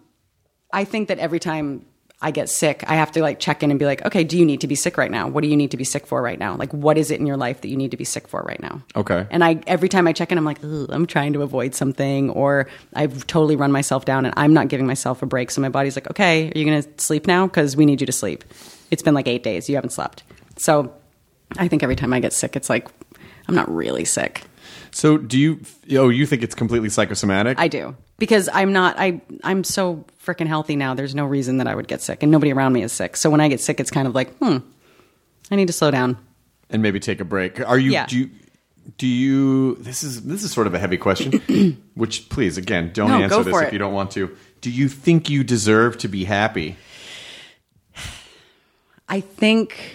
I think that every time I get sick, I have to like check in and be like, okay, do you need to be sick right now? What do you need to be sick for right now? Like, what is it in your life that you need to be sick for right now? Okay. And every time I check in, I'm like, ugh, I'm trying to avoid something, or I've totally run myself down and I'm not giving myself a break. So my body's like, okay, are you going to sleep now? Because we need you to sleep. It's been like 8 days. You haven't slept. So I think every time I get sick, it's like, I'm not really sick. So do you think it's completely psychosomatic? I do. Because I'm so freaking healthy now. There's no reason that I would get sick, and nobody around me is sick. So when I get sick, it's kind of like, I need to slow down. And maybe take a break. Are you? Yeah. Do you? This is sort of a heavy question. Which, please, again, don't No, answer go this for if it. you don't want to. Do you think you deserve to be happy? I think,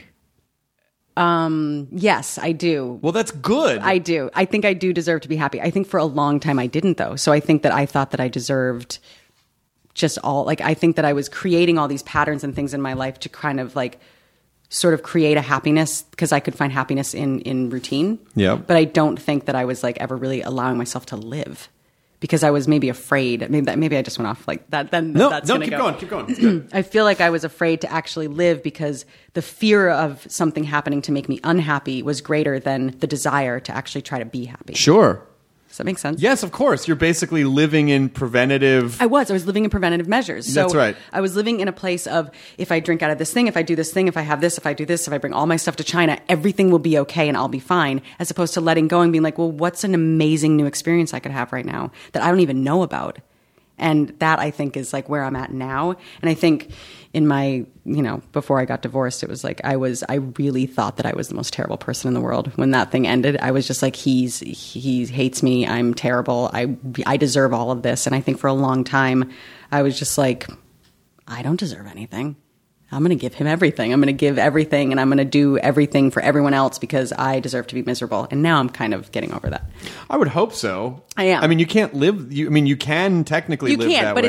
yes, I do. Well, that's good. I do. I think I do deserve to be happy. I think for a long time I didn't, though. So I think that I thought that I deserved just I think that I was creating all these patterns and things in my life to kind of like sort of create a happiness because I could find happiness in routine. Yeah. But I don't think that I was like ever really allowing myself to live because I was maybe afraid. Maybe I just went off like that. Then that's gonna keep go. going. Keep going. It's good. I feel like I was afraid to actually live because the fear of something happening to make me unhappy was greater than the desire to actually try to be happy. Sure. Does that make sense? Yes, of course. You're basically living in preventative. I was living in preventative measures. So That's right. I was living in a place of if I drink out of this thing, if I do this thing, if I have this, if I do this, if I bring all my stuff to China, everything will be okay and I'll be fine. As opposed to letting go and being like, well, what's an amazing new experience I could have right now that I don't even know about? And that, I think, is like where I'm at now. And I think in my, before I got divorced, it was like I really thought that I was the most terrible person in the world. When that thing ended, I was just like, he hates me. I'm terrible. I deserve all of this. And I think for a long time, I was just like, I don't deserve anything. I'm going to give him everything. I'm going to give everything, and I'm going to do everything for everyone else because I deserve to be miserable. And now I'm kind of getting over that. I would hope so. I am. I mean, you can't live. You can technically live that way. But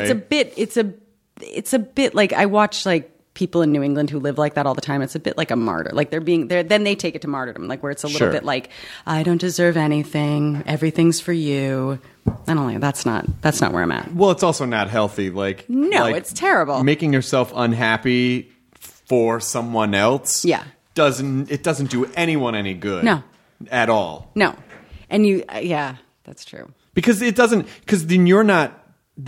it's a bit like I watch like people in New England who live like that all the time. It's a bit like a martyr. Like then they take it to martyrdom, like where it's a little bit like, I don't deserve anything. Everything's for you. I don't like, that's not where I'm at. Well, it's also not healthy. It's terrible. Making yourself unhappy for someone else. Yeah. doesn't do anyone any good. No. At all. No. And that's true. Because then you're not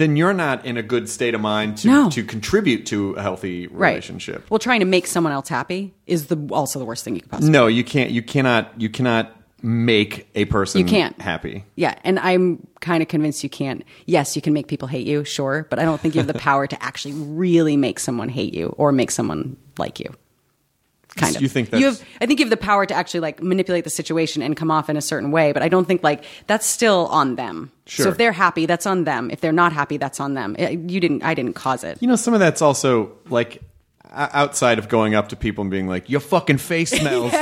in a good state of mind to contribute to a healthy relationship. Right. Well, trying to make someone else happy is also the worst thing you could possibly do. No, you can't. You cannot make a person happy. Yeah, and I'm kind of convinced you can't. Yes, you can make people hate you, sure, but I don't think you have the power to actually really make someone hate you or make someone like you. Kind of. You think that's... I think you have the power to actually like manipulate the situation and come off in a certain way, but I don't think like that's still on them. Sure. So if they're happy, that's on them. If they're not happy, that's on them. I didn't cause it. Some of that's also like outside of going up to people and being like, your fucking face smells.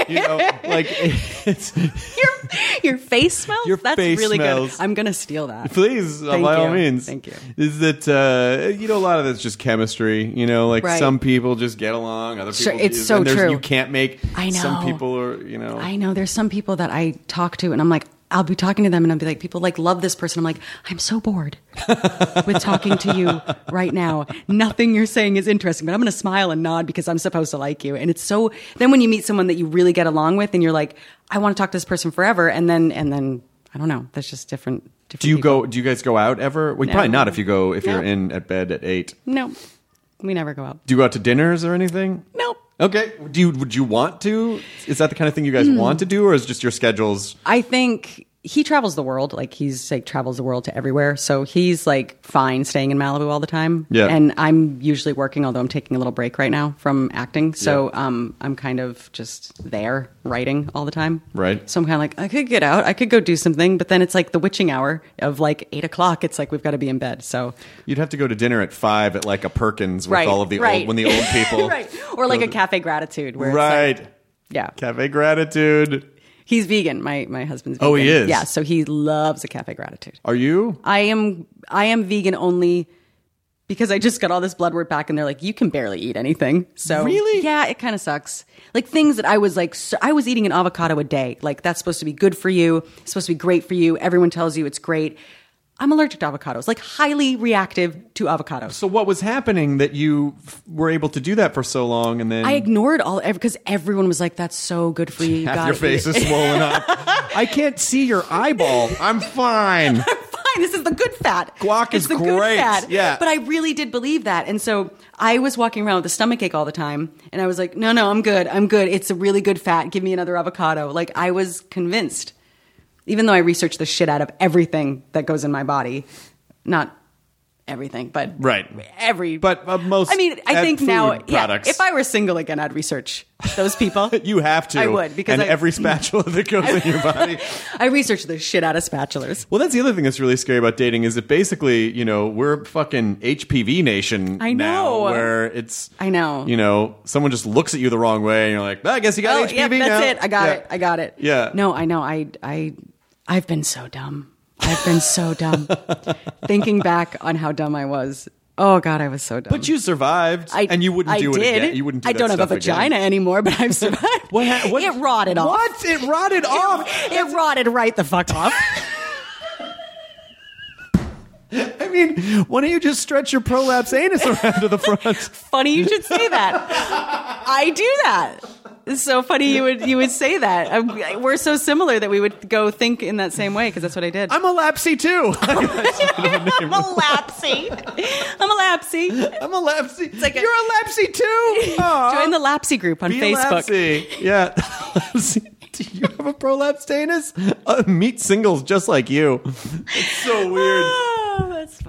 Like it's your face smells. Your that's face really smells. good. I'm gonna steal that. Please, by all means. Thank you. Is that a lot of it's just chemistry. Right. Some people just get along. Other people, Sure, it's so true. You can't make. I know. Some people are. I know. There's some people that I talk to, and I'm like, I'll be talking to them, and I'll be like, people like love this person. I'm like, I'm so bored with talking to you right now. Nothing you're saying is interesting, but I'm going to smile and nod because I'm supposed to like you. And it's so. Then when you meet someone that you really get along with, and you're like, I want to talk to this person forever, and then I don't know. That's just different. Do you guys go out ever? Well, No. probably not if you're No. in at bed at 8. No, we never go out. Do you go out to dinners or anything? Nope. Okay. Would you want to? Is that the kind of thing you guys want to do, or is just your schedules? I think he travels the world. Like he's like travels the world to everywhere. So he's like fine staying in Malibu all the time. Yeah. And I'm usually working, although I'm taking a little break right now from acting. So I'm kind of just there writing all the time. Right. So I'm kind of like, I could get out. I could go do something. But then it's like the witching hour of like 8 o'clock. It's like we've got to be in bed. So You'd have to go to dinner at 5 at like a Perkins with Right, all of the right. old, when the old people. right. Or like a Cafe Gratitude. Where Right. It's like, yeah. Cafe Gratitude. He's vegan. My husband's vegan. Oh, he is? Yeah. So he loves a Cafe Gratitude. Are you? I am vegan only because I just got all this blood work back, and they're like, you can barely eat anything. So Really? yeah, it kind of sucks. Like things that I was like, I was eating an avocado a day. Like that's supposed to be good for you. It's supposed to be great for you. Everyone tells you it's great. I'm allergic to avocados, like highly reactive to avocados. So what was happening that you were able to do that for so long, and then I ignored because everyone was like, that's so good for you. You half gotta your face eat is it. swollen up? I can't see your eyeball. I'm fine. Fine, this is the good fat. Guac It's is the great. good fat. Yeah. But I really did believe that. And so I was walking around with a stomachache all the time. And I was like, no, I'm good. It's a really good fat. Give me another avocado. Like I was convinced. Even though I researched the shit out of everything that goes in my body. Not everything, but Right. Most. I mean, I think food now, products. if I were single again, I'd research those people. You have to. I would, because and every spatula that goes in your body. I researched the shit out of spatulas. Well, that's the other thing that's really scary about dating is that basically, we're fucking HPV nation I know. now, where it's, I know. Someone just looks at you the wrong way, and you're like, I guess you got HPV yep, now. that's it. I got it. Yeah. No, I know. I've been so dumb. I've been so dumb. Thinking back on how dumb I was. Oh God, I was so dumb. But you survived, and you wouldn't do it again. You wouldn't do I that don't have a stuff vagina again. anymore, but I've survived. What? It rotted off. What? It rotted off? It rotted right the fuck off. I mean, why don't you just stretch your prolapse anus around to the front? Funny you should say that. I do that. It's so funny you would say that. We're so similar that we would go think in that same way because that's what I did. I'm a lapsy too. I'm a lapsy. I'm a lapsy. like You're a lapsy too. Aw. Join the lapsy group on Be Facebook. a lapsy. Yeah. Lapsy. Do you have a prolapsed anus? Meet singles just like you. It's so weird. Oh, that's funny.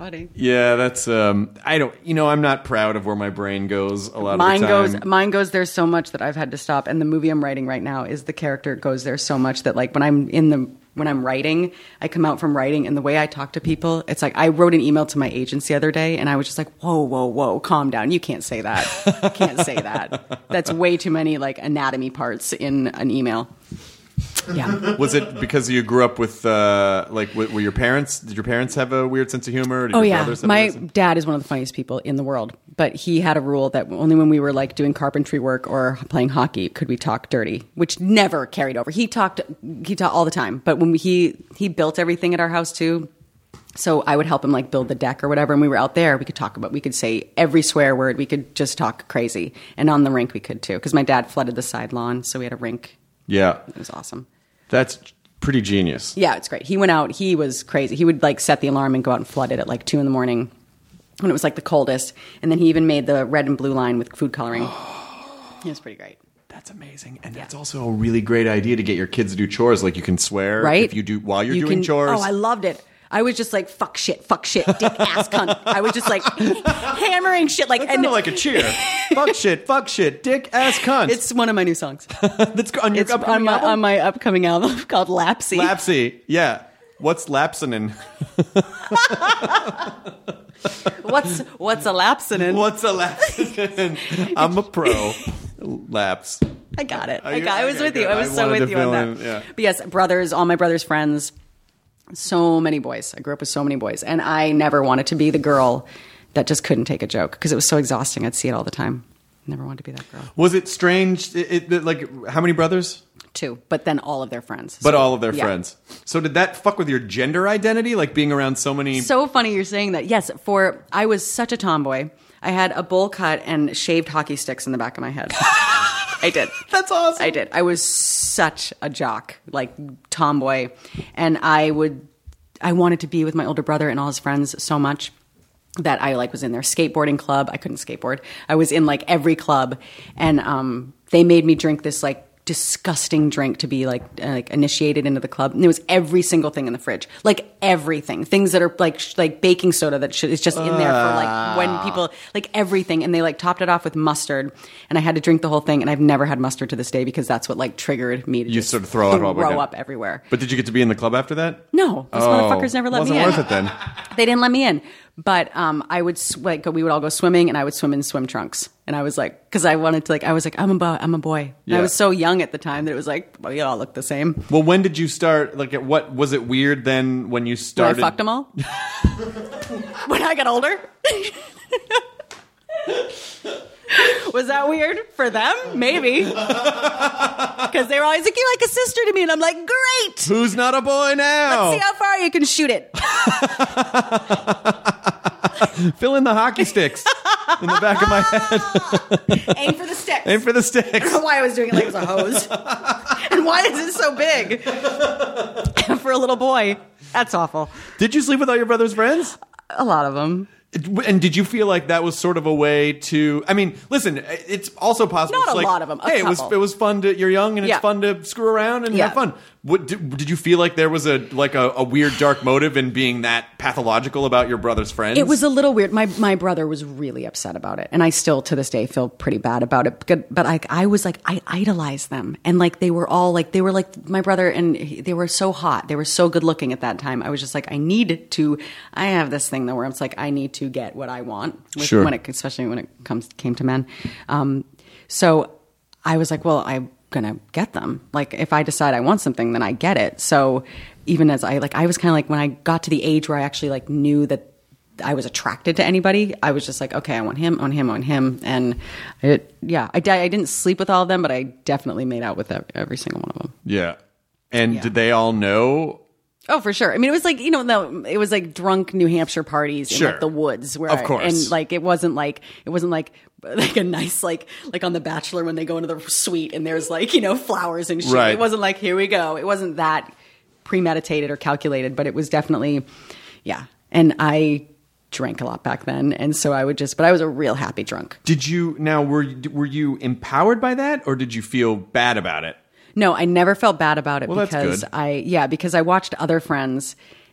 funny. Yeah, that's I don't. I'm not proud of where my brain goes a lot of the time. Mine goes there so much that I've had to stop. And the movie I'm writing right now is the character goes there so much that like when I'm writing, I come out from writing, and the way I talk to people, it's like I wrote an email to my agents the other day, and I was just like, whoa, calm down. You can't say that. You can't say that. That's way too many like anatomy parts in an email. Yeah. Was it because you grew up with were your parents? Did your parents have a weird sense of humor? Or did your brothers have a my weird sense- dad is one of the funniest people in the world, but he had a rule that only when we were like doing carpentry work or playing hockey could we talk dirty, which never carried over. He talked all the time, but when he built everything at our house too. So I would help him like build the deck or whatever, and we were out there. We could say every swear word. We could just talk crazy, and on the rink we could too, because my dad flooded the side lawn, so we had a rink. Yeah, It was awesome. that's pretty genius. Yeah, it's great. He went out. He was crazy. He would like set the alarm and go out and flood it at like 2 a.m. when it was like the coldest. And then he even made the red and blue line with food coloring. It was pretty great. That's amazing, and that's also a really great idea to get your kids to do chores. Like you can swear Right? if you do while you're doing chores. Oh, I loved it. I was just like, fuck shit, dick, ass, cunt. I was just like hammering shit. Like, That's kind of like a cheer. fuck shit, dick, ass, cunt. it's one of my new songs. That's on your It's upcoming album? on my upcoming album called Lapsy. Lapsy, yeah. What's lapsinin'? What's a lapsinin'? What's a lapsinin'? I'm a pro. Laps. I got it. Are you- I was okay, with you. good. I was I so wanted with to you on fill that. in, yeah. But yes, brothers, all my brothers' friends, so many boys. I grew up with so many boys, and I never wanted to be the girl that just couldn't take a joke because it was so exhausting. I'd see it all the time. Never wanted to be that girl. Was it strange? Like, how many brothers? 2, but then all of their friends. But So, all of their yeah. friends. So did that fuck with your gender identity? Like being around so many... So funny you're saying that. Yes, I was such a tomboy. I had a bowl cut and shaved hockey sticks in the back of my head. I did. That's awesome. I did. I was such a jock, like tomboy, and I wanted to be with my older brother and all his friends so much that I like was in their skateboarding club. I couldn't skateboard. I was in like every club, and they made me drink this like disgusting drink to be like initiated into the club. And there was every single thing in the fridge, like everything, things that are like baking soda that is just in there for like when people like everything. And they like topped it off with mustard, and I had to drink the whole thing. And I've never had mustard to this day because that's what like triggered me to You just sort of throw up everywhere. But did you get to be in the club after that? No, those motherfuckers never let me in. Wasn't worth it then. They didn't let me in. But I would we would all go swimming, and I would swim in swim trunks. And I was like, because I wanted to I was like, I'm a boy. And Yeah. I was so young at the time that it was like, well, you all look the same. Well, when did you start? Like, what was it weird then when you When I started? fucked them all. When I got older. Was that weird for them? Maybe. Because they were always like, you're like a sister to me. And I'm like, great. Who's not a boy now? See how far you can shoot it. Fill in the hockey sticks in the back of my head. Aim for the sticks. Aim for the I sticks. don't know why I was doing it like it was a hose. And why is it so big? For a little boy. That's awful. Did you sleep with all your brother's friends? A lot of them. And did you feel like that was sort of a way to? I mean, listen, it's also possible. Not it's a like, lot of them, a Hey, couple. it was fun to. You're young and it's Yeah. fun to screw around and Yeah. have fun. What did you feel like there was a weird dark motive in being that pathological about your brother's friends? It was a little weird. My brother was really upset about it, and I still to this day feel pretty bad about it. But I was like, I idolized them, and like they were like my brother, and they were so hot, they were so good looking at that time. I was just like, I have this thing though where it's like I need to get what I want, Sure. especially when it came to men. So I was like, well, I'm gonna get them. Like if I decide I want something, then I get it. So even as I was kind of like when I got to the age where I actually like knew that I was attracted to anybody, I was just like, okay, I want him, and I didn't sleep with all of them, but I definitely made out with every single one of them. Yeah. And Yeah. did they all know? Oh, for sure. I mean, it was like, it was like drunk New Hampshire parties in Sure. like the woods where Of course. and like it wasn't like a nice like on The Bachelor when they go into the suite and there's like, flowers and shit. Right. It wasn't like, here we go. It wasn't that premeditated or calculated, but it was definitely, yeah. And I drank a lot back then, and so but I was a real happy drunk. Were you empowered by that, or did you feel bad about it? No, I never felt bad about it Well, that's because good. because I watched other friends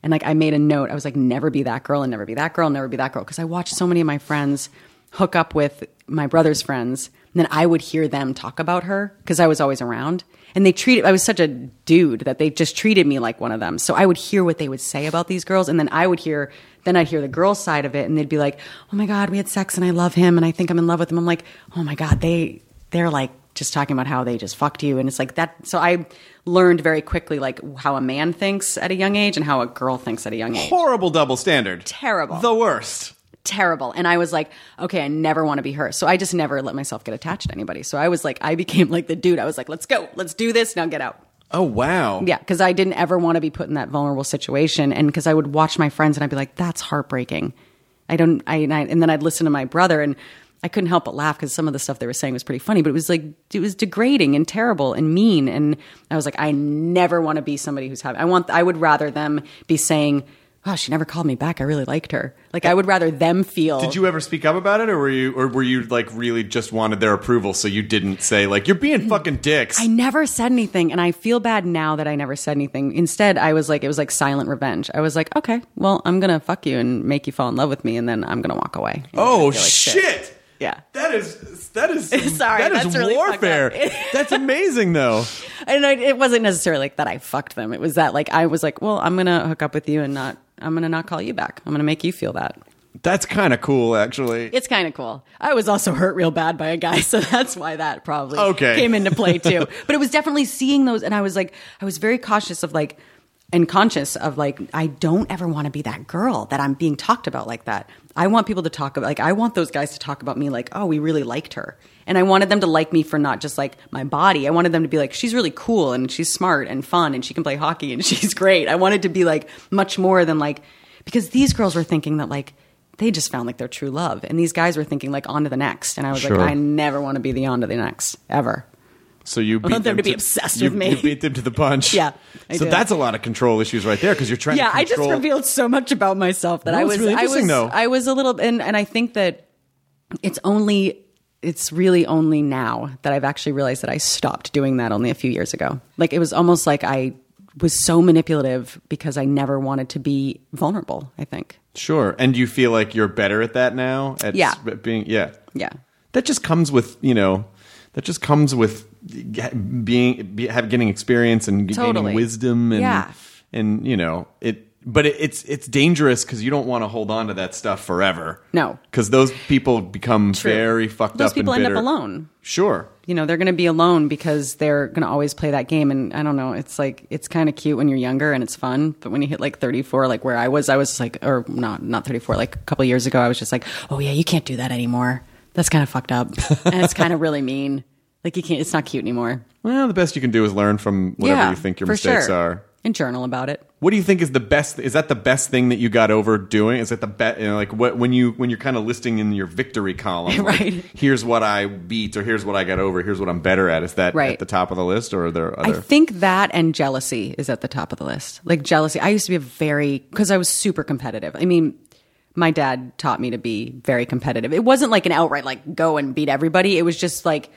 And like I made a note. I was like, never be that girl and never be that girl, never be that girl. Because I watched so many of my friends hook up with my brother's friends. And then I would hear them talk about her because I was always around. And I was such a dude that they just treated me like one of them. So I would hear what they would say about these girls. And then I'd hear the girls' side of it. And they'd be like, oh my God, we had sex and I love him. And I think I'm in love with him. I'm like, oh my God, they're like just talking about how they just fucked you. And it's like that. So I learned very quickly like how a man thinks at a young age and how a girl thinks at a young age. Horrible double standard. Terrible. The worst. Terrible. And I was like, okay, I never want to be her. So I just never let myself get attached to anybody. So I was like, I became like the dude. I was like, let's go. Let's do this. Now get out. Oh, wow. Yeah, because I didn't ever want to be put in that vulnerable situation. And because I would watch my friends and I'd be like, that's heartbreaking. And then I'd listen to my brother and I couldn't help but laugh because some of the stuff they were saying was pretty funny, but it was degrading and terrible and mean. And I was like, I never want to be somebody who's I would rather them be saying, oh, she never called me back. I really liked her. Like I would rather them feel. Did you ever speak up about it, or were you like really just wanted their approval, so you didn't say like you're being fucking dicks? I never said anything, and I feel bad now that I never said anything. Instead, I was like, it was like silent revenge. I was like, okay, well, I'm gonna fuck you and make you fall in love with me, and then I'm gonna walk away. Oh feel like shit! Yeah, that is sorry. that is that's really warfare. That's amazing, though. And it wasn't necessarily like that I fucked them. It was that like I was like, well, I'm gonna hook up with you and I'm going to not call you back. I'm going to make you feel that. That's kind of cool, actually. It's kind of cool. I was also hurt real bad by a guy, so that's why that probably Okay. came into play too. But it was definitely seeing those, and I was like, I was very cautious of like, and conscious of like, I don't ever want to be that girl that I'm being talked about like that. I want people to talk about, like, I want those guys to talk about me like, oh, we really liked her. And I wanted them to like me for not just like my body. I wanted them to be like, she's really cool and she's smart and fun and she can play hockey and she's great. I wanted to be like much more than like, because these girls were thinking that like, they just found like their true love. And these guys were thinking like on to the next. And I was Sure. like, I never want to be the on to the next ever. So you beat want them to be obsessed with me. You beat them to the punch. Yeah, I So did. that's a lot of control issues right there because you're trying to I just control. revealed so much about myself that No, I it's was, really interesting, though. I was a little, and I think that it's really only now that I've actually realized that I stopped doing that only a few years ago. Like it was almost like I was so manipulative because I never wanted to be vulnerable, I think. Sure. And do you feel like you're better at that now? At Yeah. Yeah. That just comes with, getting experience and Totally. gaining wisdom and Yeah. and but it's dangerous because you don't want to hold on to that stuff forever. No. Because those people become True. very fucked Those up people and end bitter. up alone. Sure. You know, they're going to be alone because they're going to always play that game. And I don't know, it's like, it's kind of cute when you're younger and it's fun. But when you hit like 34, like where I was like, or not 34, like a couple of years ago, I was just like, oh yeah, you can't do that anymore. That's kind of fucked up. And it's kind of really mean. Like it's not cute anymore. Well, the best you can do is learn from whatever Yeah, you think your for mistakes sure. are. And journal about it. What do you think is the best? Is that the best thing that you got over doing? Is it the best? Like when you're kind of listing in your victory column, like, Right. here's what I beat, or here's what I got over, here's what I'm better at. Is that Right. at the top of the list, or are there I other? think that and jealousy is at the top of the list. Like jealousy. I used to be because I was super competitive. I mean, my dad taught me to be very competitive. It wasn't like an outright like go and beat everybody. It was just like,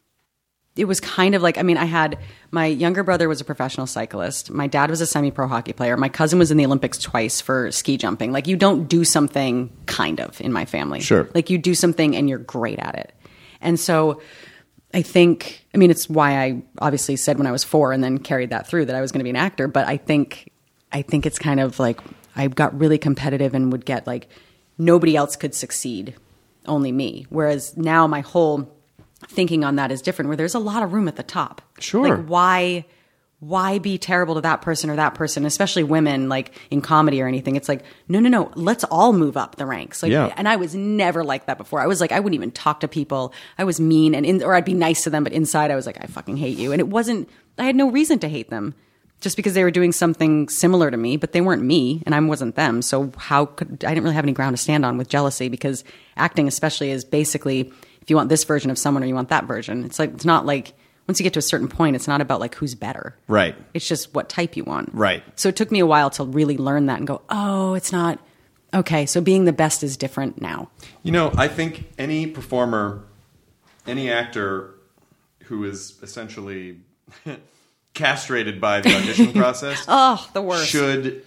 it was kind of like, I mean, I had my younger brother was a professional cyclist. My dad was a semi-pro hockey player. My cousin was in the Olympics twice for ski jumping. Like you don't do something kind of in my family. Sure. Like you do something and you're great at it. And so I think, I mean, it's why I obviously said when I was 4 and then carried that through that I was going to be an actor. But I think it's kind of like I got really competitive and would get like nobody else could succeed, only me. Whereas now my whole thinking on that is different, where there's a lot of room at the top. Sure. Like why be terrible to that person or that person, especially women, like in comedy or anything? It's like, no, let's all move up the ranks. Like, Yeah. And I was never like that before. I was like, I wouldn't even talk to people. I was mean or I'd be nice to them, but inside I was like, I fucking hate you. And it wasn't, I had no reason to hate them just because they were doing something similar to me, but they weren't me and I wasn't them. So I didn't really have any ground to stand on with jealousy, because acting especially is basically, if you want this version of someone or you want that version, it's like, it's not like, once you get to a certain point, it's not about like who's better. Right. It's just what type you want. Right. So it took me a while to really learn that and go, oh, it's not, okay, so being the best is different now. I think any performer, any actor who is essentially castrated by the audition process. Oh, the worst. Should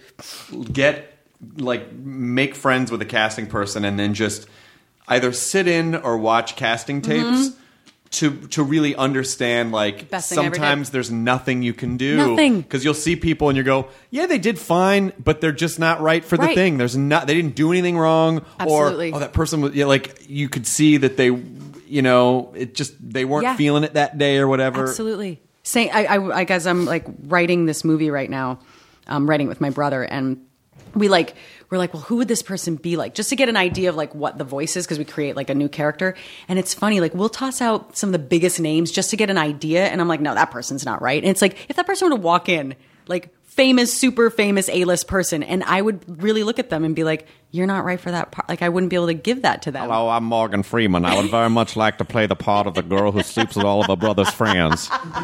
make friends with a casting person and then just either sit in or watch casting tapes to really understand, like, Best thing I ever sometimes did. there's nothing you can do. Nothing. Because you'll see people and you go, yeah, they did fine, but they're just not right for the Right. thing. They didn't do anything wrong. Absolutely. Or, that person was, you could see that they, they weren't Yeah. feeling it that day or whatever. Absolutely. I guess I'm like writing this movie right now. I'm writing it with my brother, and we're like, well, who would this person be like? Just to get an idea of like what the voice is, because we create like a new character. And it's funny, like we'll toss out some of the biggest names just to get an idea. And I'm like, no, that person's not right. And it's like, if that person were to walk in, like super famous A-list person, and I would really look at them and be like, you're not right for that part. Like I wouldn't be able to give that to them. Hello, I'm Morgan Freeman. I would very much like to play the part of the girl who sleeps with all of her brother's friends.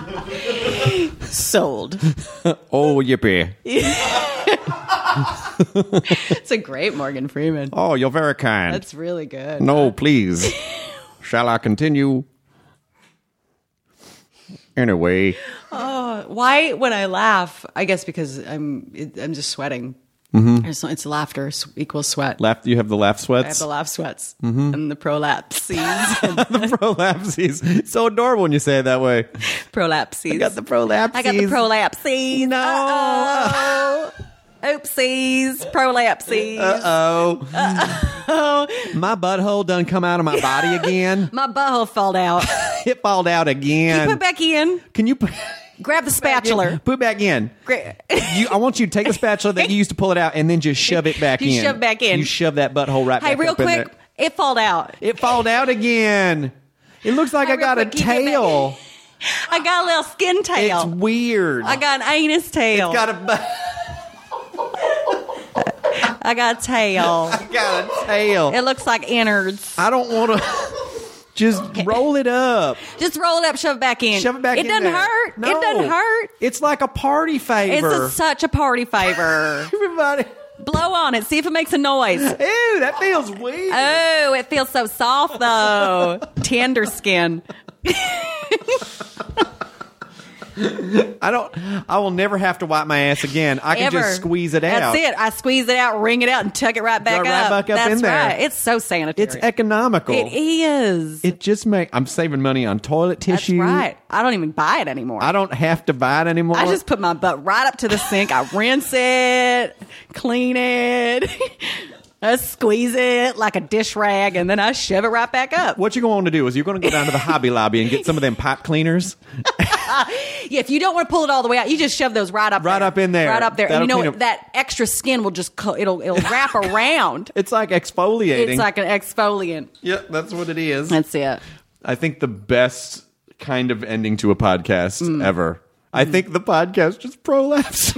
Sold. Oh, yippee. It's a great Morgan Freeman. Oh, you're very kind. That's really good. No, please. Shall I continue? Anyway, Why, when I laugh, I guess because I'm just sweating. It's laughter equals sweat. You have the laugh I have sweats? the laugh sweats and the prolapses. The prolapses. It's so adorable when you say it that way. Prolapses. I got the prolapses. I got the prolapses. No. Uh-oh. Oopsies. Prolapses. Uh-oh. My butthole done come out of my body again. My butthole fell out. It falled out again. Put it back in. Can you put Grab the spatula. Put it back in. Gra- I want you to take the spatula that you used to pull it out and then just shove it back in. You shove back in. You shove that butthole right Hey, back real up in quick, there. it fell out. It falled out again. It looks like Hey, I got real a quick, keep it tail. I got a little skin tail. It's weird. I got an anus tail. Got a I got a tail. got a tail. It looks like innards. I don't want to. Just roll it up. Just roll it up, shove it back in. Shove it back in It doesn't there. hurt. No. It doesn't hurt. It's like a party favor. Such a party favor. Everybody. Blow on it. See if it makes a noise. Ew, that feels weird. Oh, it feels so soft though. Tender skin. I will never have to wipe my ass again. I can Ever. just squeeze it out. That's it. I squeeze it out, wring it out, and tuck it right back Right up. back up That's in there. right. It's so sanitary. It's economical. It is. It just I'm saving money on toilet That's tissue. right. I don't even buy it anymore. I don't have to buy it anymore. I just put my butt right up to the sink. I rinse it, clean it, I squeeze it like a dish rag, and then I shove it right back up. What you're going to do is you're going to go down to the Hobby Lobby and get some of them pipe cleaners. Yeah, if you don't want to pull it all the way out, you just shove those right up Right there. up in there. Right up there. And That'll you know clean what? up- That extra skin will just, it'll wrap around. It's like exfoliating. It's like an exfoliant. Yep, that's what it is. That's it. I think the best kind of ending to a podcast Mm. ever. I think the podcast just prolapsed.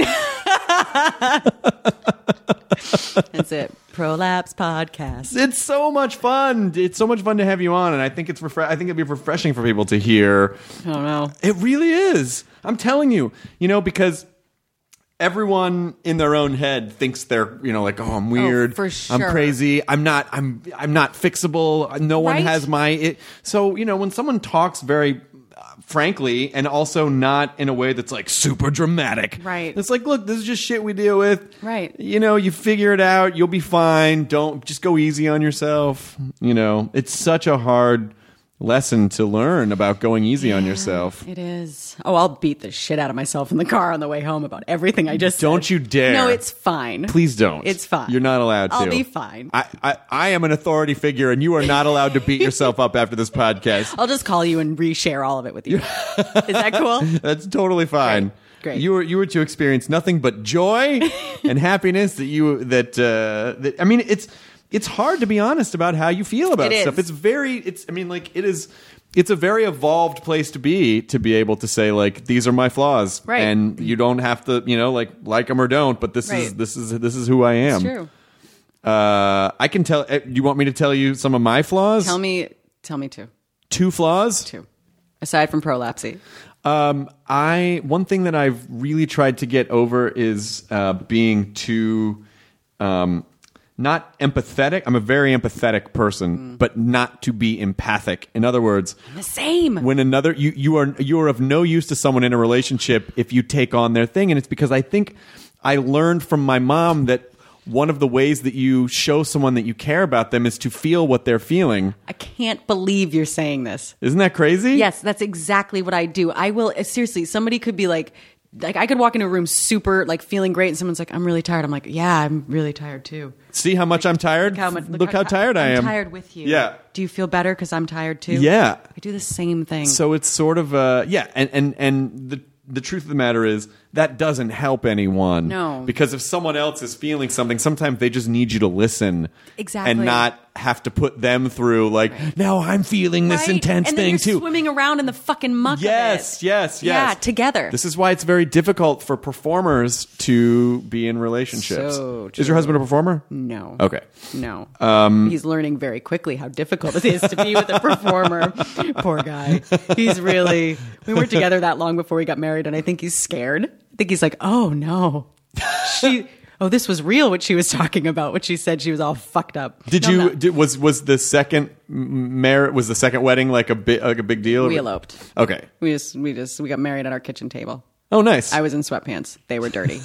That's it. Prolapse Podcast. It's so much fun. It's so much fun to have you on, and I think it's I think it'd be refreshing for people to hear. I don't know. It really is. I'm telling you, because everyone in their own head thinks they're, like, oh, I'm weird. for I'm sure. crazy. I'm not fixable. No one Right? has so, when someone talks very frankly, and also not in a way that's like super dramatic. Right. It's like, look, this is just shit we deal with. Right. You figure it out. You'll be fine. Don't just go easy on yourself. It's such a hard lesson to learn about going easy on yourself. It is. Oh, I'll beat the shit out of myself in the car on the way home about everything I just Don't said. you dare. No, it's fine. Please don't. It's fine. You're not allowed to. I'll be fine. I am an authority figure, and you are not allowed to beat yourself up after this podcast. I'll just call you and reshare all of it with you. Is that cool? That's totally fine. Great. You were to experience nothing but joy and happiness that I mean, it's hard to be honest about how you feel about It stuff. is. It's a very evolved place to be able to say, like, these are my flaws. Right. And you don't have to, like them or don't, but this Right. is who I am. It's true. I can tell. You want me to tell you some of my flaws? Tell me two. 2 flaws. Two. Aside from prolapsy. One thing that I've really tried to get over is being too not empathetic. I'm a very empathetic person, but not to be empathic. In other words, The same. when another you are of no use to someone in a relationship if you take on their thing, and it's because I think I learned from my mom that one of the ways that you show someone that you care about them is to feel what they're feeling. I can't believe you're saying this. Isn't that crazy? Yes, that's exactly what I do. I will seriously. Somebody could be like I could walk into a room super like feeling great, and someone's like, "I'm really tired." I'm like, "Yeah, I'm really tired too." See how much I'm tired? Look how tired I am. I'm tired with you. Yeah. Do you feel better because I'm tired too? Yeah. I do the same thing. So it's sort of and the truth of the matter is that doesn't help anyone. No. Because if someone else is feeling something, sometimes they just need you to listen. Exactly. And not have to put them through like, now I'm feeling this intense and then thing you're too. swimming around in the fucking muck Yes, of it. yes. Yeah, together. This is why it's very difficult for performers to be in relationships. So Is your husband a performer? No. Okay. No. He's learning very quickly how difficult it is to be with a performer. Poor guy. He's really. We weren't together that long before we got married, and I think he's scared. I think he's like, oh no, this was real. What she was talking about. What she said, she was all fucked up. Was the second was the second wedding like a big deal? We eloped. Okay. We got married at our kitchen table. Oh, nice. I was in sweatpants. They were dirty.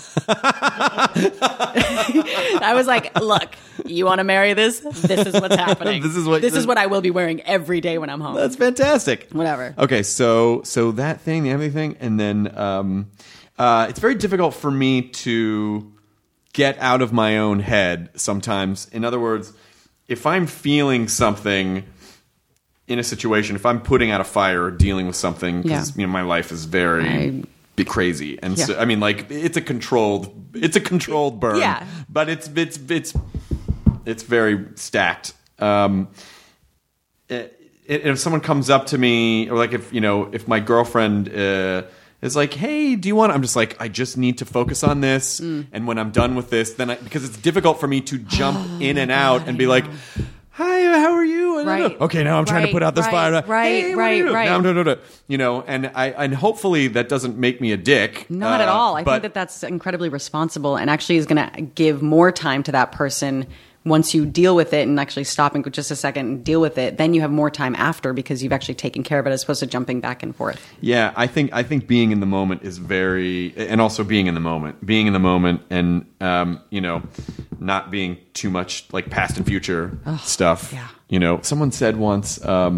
I was like, look, you want to marry this? This is what's happening. This is what I will be wearing every day when I'm home. That's fantastic. Whatever. Okay, so that thing, the empathy thing, and then it's very difficult for me to get out of my own head sometimes. In other words, if I'm feeling something in a situation, if I'm putting out a fire or dealing with something, because my life is very crazy, and so I mean, like it's a controlled burn. Yeah, but it's very stacked. If someone comes up to me, or like if my girlfriend is like, "Hey, do you want?" I'm just like, I just need to focus on this, and when I'm done with this, then because it's difficult for me to jump in and out and be like, "Hi, how are you?" Right. Okay, now I'm trying to put out this fire. Hey, right. Now, and hopefully that doesn't make me a dick. Not at all. I think that's incredibly responsible, and actually is going to give more time to that person. Once you deal with it and actually stop and go just a second and deal with it, then you have more time after because you've actually taken care of it as opposed to jumping back and forth. Yeah, I think being in the moment is very, and also being in the moment, and not being too much like past and future stuff. Yeah. Someone said once,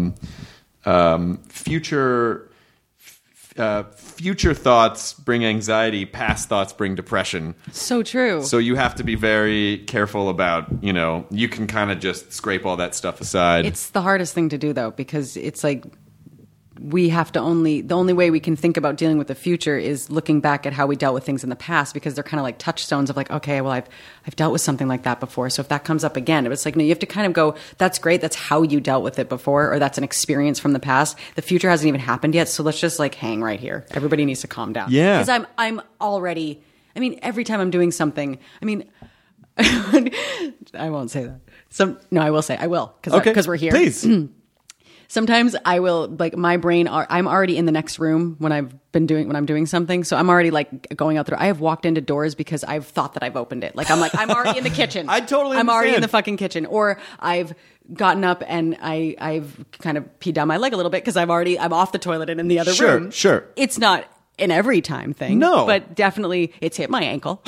future thoughts bring anxiety, past thoughts bring depression. So true. So you have to be very careful about, you can kind of just scrape all that stuff aside. It's the hardest thing to do, though, because it's like we have to the only way we can think about dealing with the future is looking back at how we dealt with things in the past, because they're kind of like touchstones of like, okay, well, I've dealt with something like that before. So if that comes up again, it's like, no, you have to kind of go, that's great. That's how you dealt with it before, or that's an experience from the past. The future hasn't even happened yet. So let's just like hang right here. Everybody needs to calm down. Yeah. Because I'm already, every time I'm doing something, I won't say that. I will say, I will. Because we're here. Please. Sometimes I will, like, my brain, I'm already in the next room when I'm doing something. So I'm already like going out there. I have walked into doors because I've thought that I've opened it. Like, I'm already in the kitchen. I totally I'm already in understand. the fucking kitchen. Or I've gotten up and I've kind of peed down my leg a little bit because I'm off the toilet and in the other room. Sure. It's not an every time thing. No. But definitely it's hit my ankle.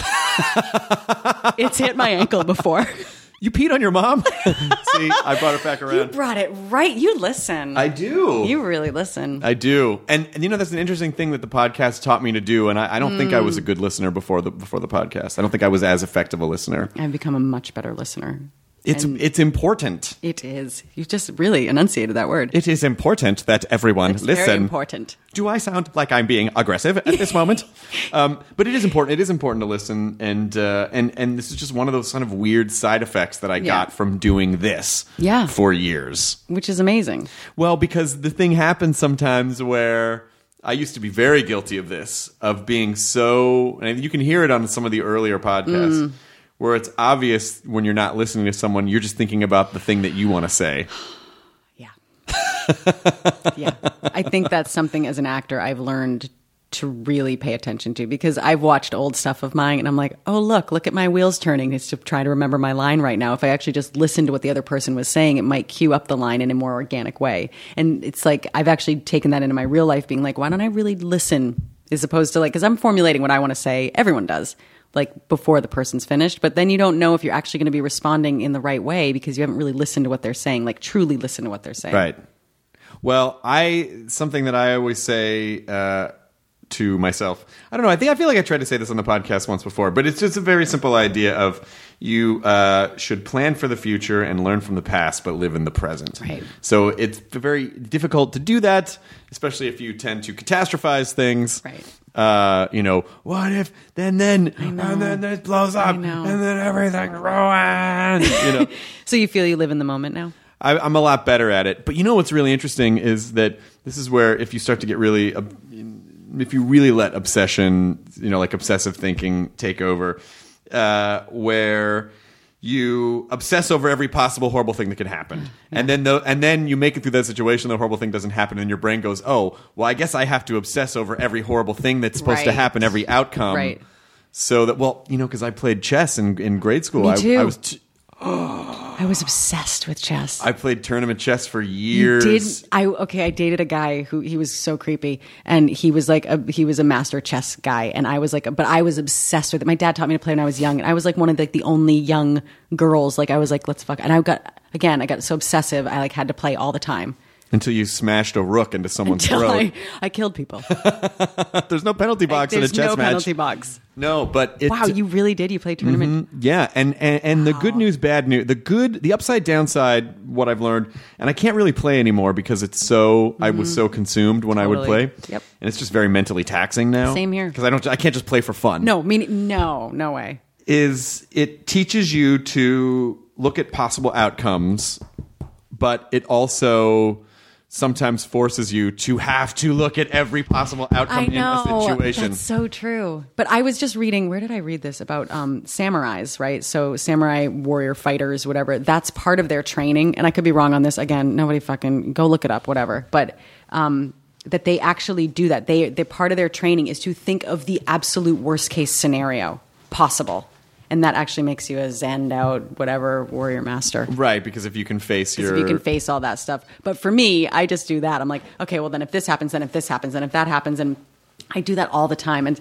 It's hit my ankle before. You peed on your mom? See, I brought it back around. You brought it right. You listen. I do. You really listen. I do. And that's an interesting thing that the podcast taught me to do. And I don't think I was a good listener before the podcast. I don't think I was as effective a listener. I've become a much better listener. It's important. It is. You just really enunciated that word. It is important that everyone It's listen. very important. Do I sound like I'm being aggressive at this moment? But it is important. It is important to listen, and this is just one of those kind of weird side effects that I got from doing this for years. Which is amazing. Well, because the thing happens sometimes where I used to be very guilty of this, of being so, and you can hear it on some of the earlier podcasts, where it's obvious when you're not listening to someone, you're just thinking about the thing that you want to say. Yeah. Yeah. I think that's something as an actor I've learned to really pay attention to, because I've watched old stuff of mine and I'm like, oh, look at my wheels turning. It's to try to remember my line right now. If I actually just listened to what the other person was saying, it might cue up the line in a more organic way. And it's like, I've actually taken that into my real life, being like, why don't I really listen, as opposed to like, because I'm formulating what I want to say. Everyone does, like before the person's finished, but then you don't know if you're actually going to be responding in the right way because you haven't really listened to what they're saying, like truly listen to what they're saying. Right. Well, something that I always say to myself, I don't know, I feel like I tried to say this on the podcast once before, but it's just a very simple idea of you should plan for the future and learn from the past, but live in the present. Right. So it's very difficult to do that, especially if you tend to catastrophize things. Right. What if, and then it blows up, and then everything's ruined. So you feel you live in the moment now? I'm a lot better at it. But you know what's really interesting is that this is where if you start to get really, if you really let obsession, like obsessive thinking take over, where you obsess over every possible horrible thing that could happen. Yeah. And then you make it through that situation, the horrible thing doesn't happen, and your brain goes, oh, well, I guess I have to obsess over every horrible thing that's supposed to happen, every outcome. Right. So that, because I played chess in grade school. Me too. I I was obsessed with chess. I played tournament chess for years. You did? I dated a guy who, he was so creepy, and he was a master chess guy, and I was like, but I was obsessed with it. My dad taught me to play when I was young, and I was like one of the only young girls. Like I was like, let's fuck. And I got so obsessive. I like had to play all the time. Until you smashed a rook into someone's throat. I killed people. There's no penalty box in a chess match. There's no penalty box. No, but wow, you really did. You played tournament. Mm-hmm. Yeah, and the good news, bad news, the upside downside. What I've learned, and I can't really play anymore because it's so. I was so consumed when I would play. Yep. And it's just very mentally taxing now. Same here. Because I can't just play for fun. No, no way. It teaches you to look at possible outcomes, but it also sometimes forces you to have to look at every possible outcome in a situation. That's so true. But I was just reading, where did I read this? About samurais, right? So samurai warrior fighters, whatever, that's part of their training. And I could be wrong on this. Again, nobody fucking go look it up, whatever. But that they actually do that. They part of their training is to think of the absolute worst case scenario possible. And that actually makes you a zenned out, whatever, warrior master. Right, because if you can face if you can face all that stuff. But for me, I just do that. I'm like, okay, well, then if this happens, then if this happens, then if that happens. And I do that all the time. And,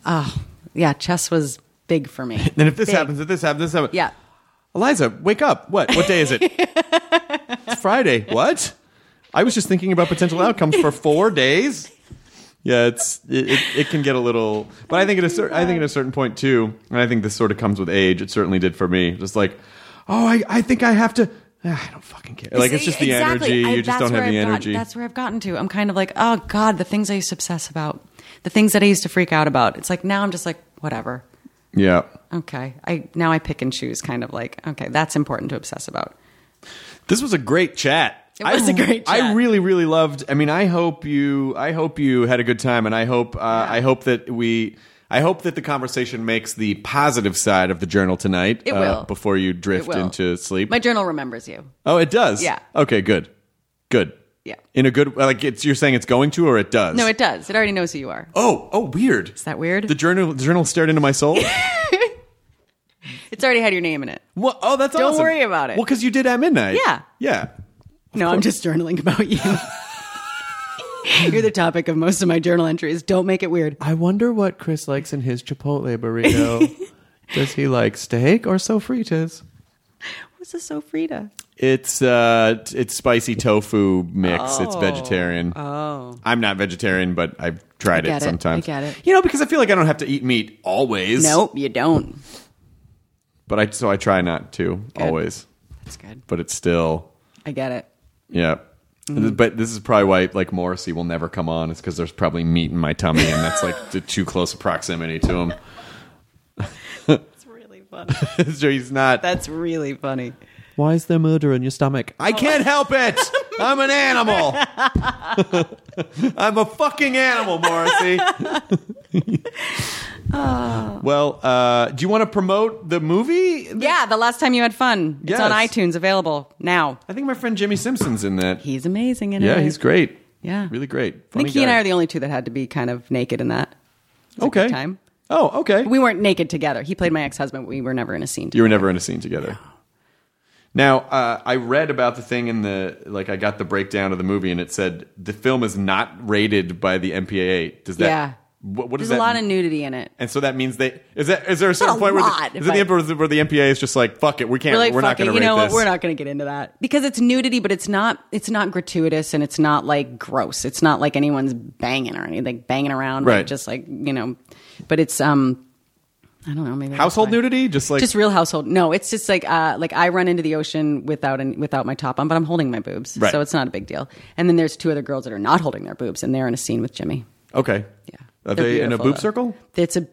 chess was big for me. Then if this happens, if this happens, this happens. Yeah. Eliza, wake up. What day is it? It's Friday. What? I was just thinking about potential outcomes for 4 days. Yeah, it can get a little, but I think at a certain point too, and I think this sort of comes with age. It certainly did for me. Just like, I think I have to. I don't fucking care. Like it's just the energy. You just don't have the energy. That's where I've gotten to. I'm kind of like, oh God, the things I used to obsess about, the things that I used to freak out about. It's like now I'm just like, whatever. Yeah. Okay. Now I pick and choose. Kind of like, okay, that's important to obsess about. This was a great chat. It was a great chat. I really, really loved. I mean, I hope you had a good time, and I hope that the conversation makes the positive side of the journal tonight. It will before you drift into sleep. My journal remembers you. Oh, it does. Yeah. Okay. Good. Yeah. In a good you're saying it's going to, or it does. No, it does. It already knows who you are. Oh, weird. Is that weird? The journal stared into my soul. It's already had your name in it. Well, oh, that's awesome. Don't worry about it. Well, because you did at midnight. Yeah. Yeah. No, I'm just journaling about you. You're the topic of most of my journal entries. Don't make it weird. I wonder what Chris likes in his Chipotle burrito. Does he like steak or sofritas? What's a sofrita? It's spicy tofu mix. It's vegetarian. Oh. I'm not vegetarian, but I've tried it sometimes. I get it. Because I feel like I don't have to eat meat always. Nope, you don't. But I try not to always. That's good. But it's still. I get it. Yeah. Mm-hmm. But this is probably why like Morrissey will never come on. It's because there's probably meat in my tummy, and that's like too close a proximity to him. It's really funny. So he's not. That's really funny. Why is there murder in your stomach? I can't help it. I'm an animal. I'm a fucking animal, Morrissey. Well, do you want to promote the movie? Yeah, The Last Time You Had Fun. It's on iTunes, available now. I think my friend Jimmy Simpson's in that. He's amazing in it. Yeah, he's great. Yeah. Really great. I Funny think he and guy. I are the only two that had to be kind of naked in that. It was a Okay. good time. Oh, okay. We weren't naked together. He played my ex-husband. We were never in a scene together. You were never in a scene together. Now, I read about the thing I got the breakdown of the movie, and it said the film is not rated by the MPAA. Does that? Yeah. What does There's that a lot mean? of nudity in it. And so that means is there a certain a point lot, where the MPAA is just like, fuck it, we can't, We're like, we're not fuck going it. to rate You know what? this. We're not going to get into that because it's nudity, but it's not gratuitous and it's not like gross. It's not like anyone's banging or anything, banging around, Right. like, just like, but it's I don't know, maybe that's Household why. nudity, just Real household. No, it's just like I run into the ocean without my top on, but I'm holding my boobs, Right. so it's not a big deal. And then there's two other girls that are not holding their boobs, and they're in a scene with Jimmy. Okay. Yeah, Are They're they in a beautiful, boob though. circle? It's a.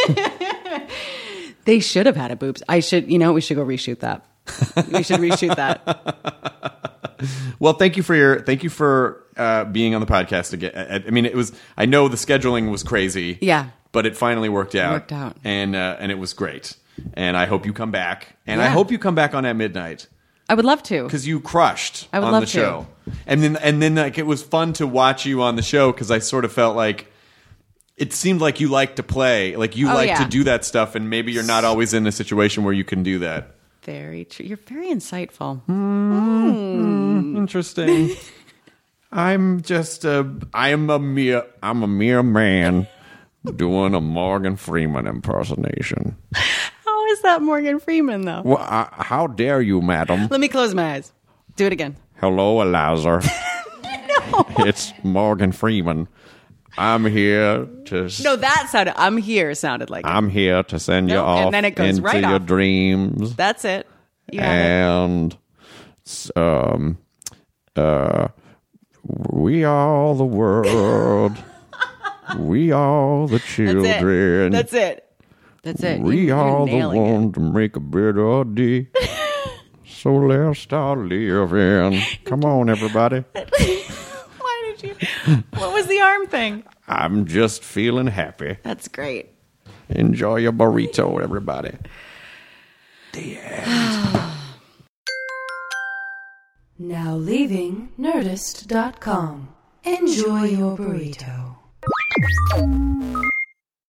They should have had a boobs. We should go reshoot that. We should reshoot that. Well, thank you for being on the podcast again. I mean, I know the scheduling was crazy. Yeah. But it finally worked out. Worked out. And it was great. And I hope you come back. And I Yeah. hope you come back on At Midnight. I would love to. Because you crushed I would on love the to. show. And then like it was fun to watch you on the show because I sort of felt like it seemed like you like to play. Like you like yeah. to do that stuff, and maybe you're not always in a situation where you can do that. Very true. You're very insightful. Interesting. I'm a mere man doing a Morgan Freeman impersonation. How is that Morgan Freeman, though? Well, how dare you, madam? Let me close my eyes. Do it again. Hello, Eliza. It's Morgan Freeman. I'm here to. No, that sounded. I'm here sounded like it. I'm here to send you No, and off then it goes into right your off. dreams. That's it. You have it. And we are the world. We are the children. That's it. That's it. We You're are the nailing it. one to make a better day. So let's start living. Come on, everybody. Why did you? What was the arm thing? I'm just feeling happy. That's great. Enjoy your burrito, everybody. Now leaving Nerdist.com. Enjoy your burrito.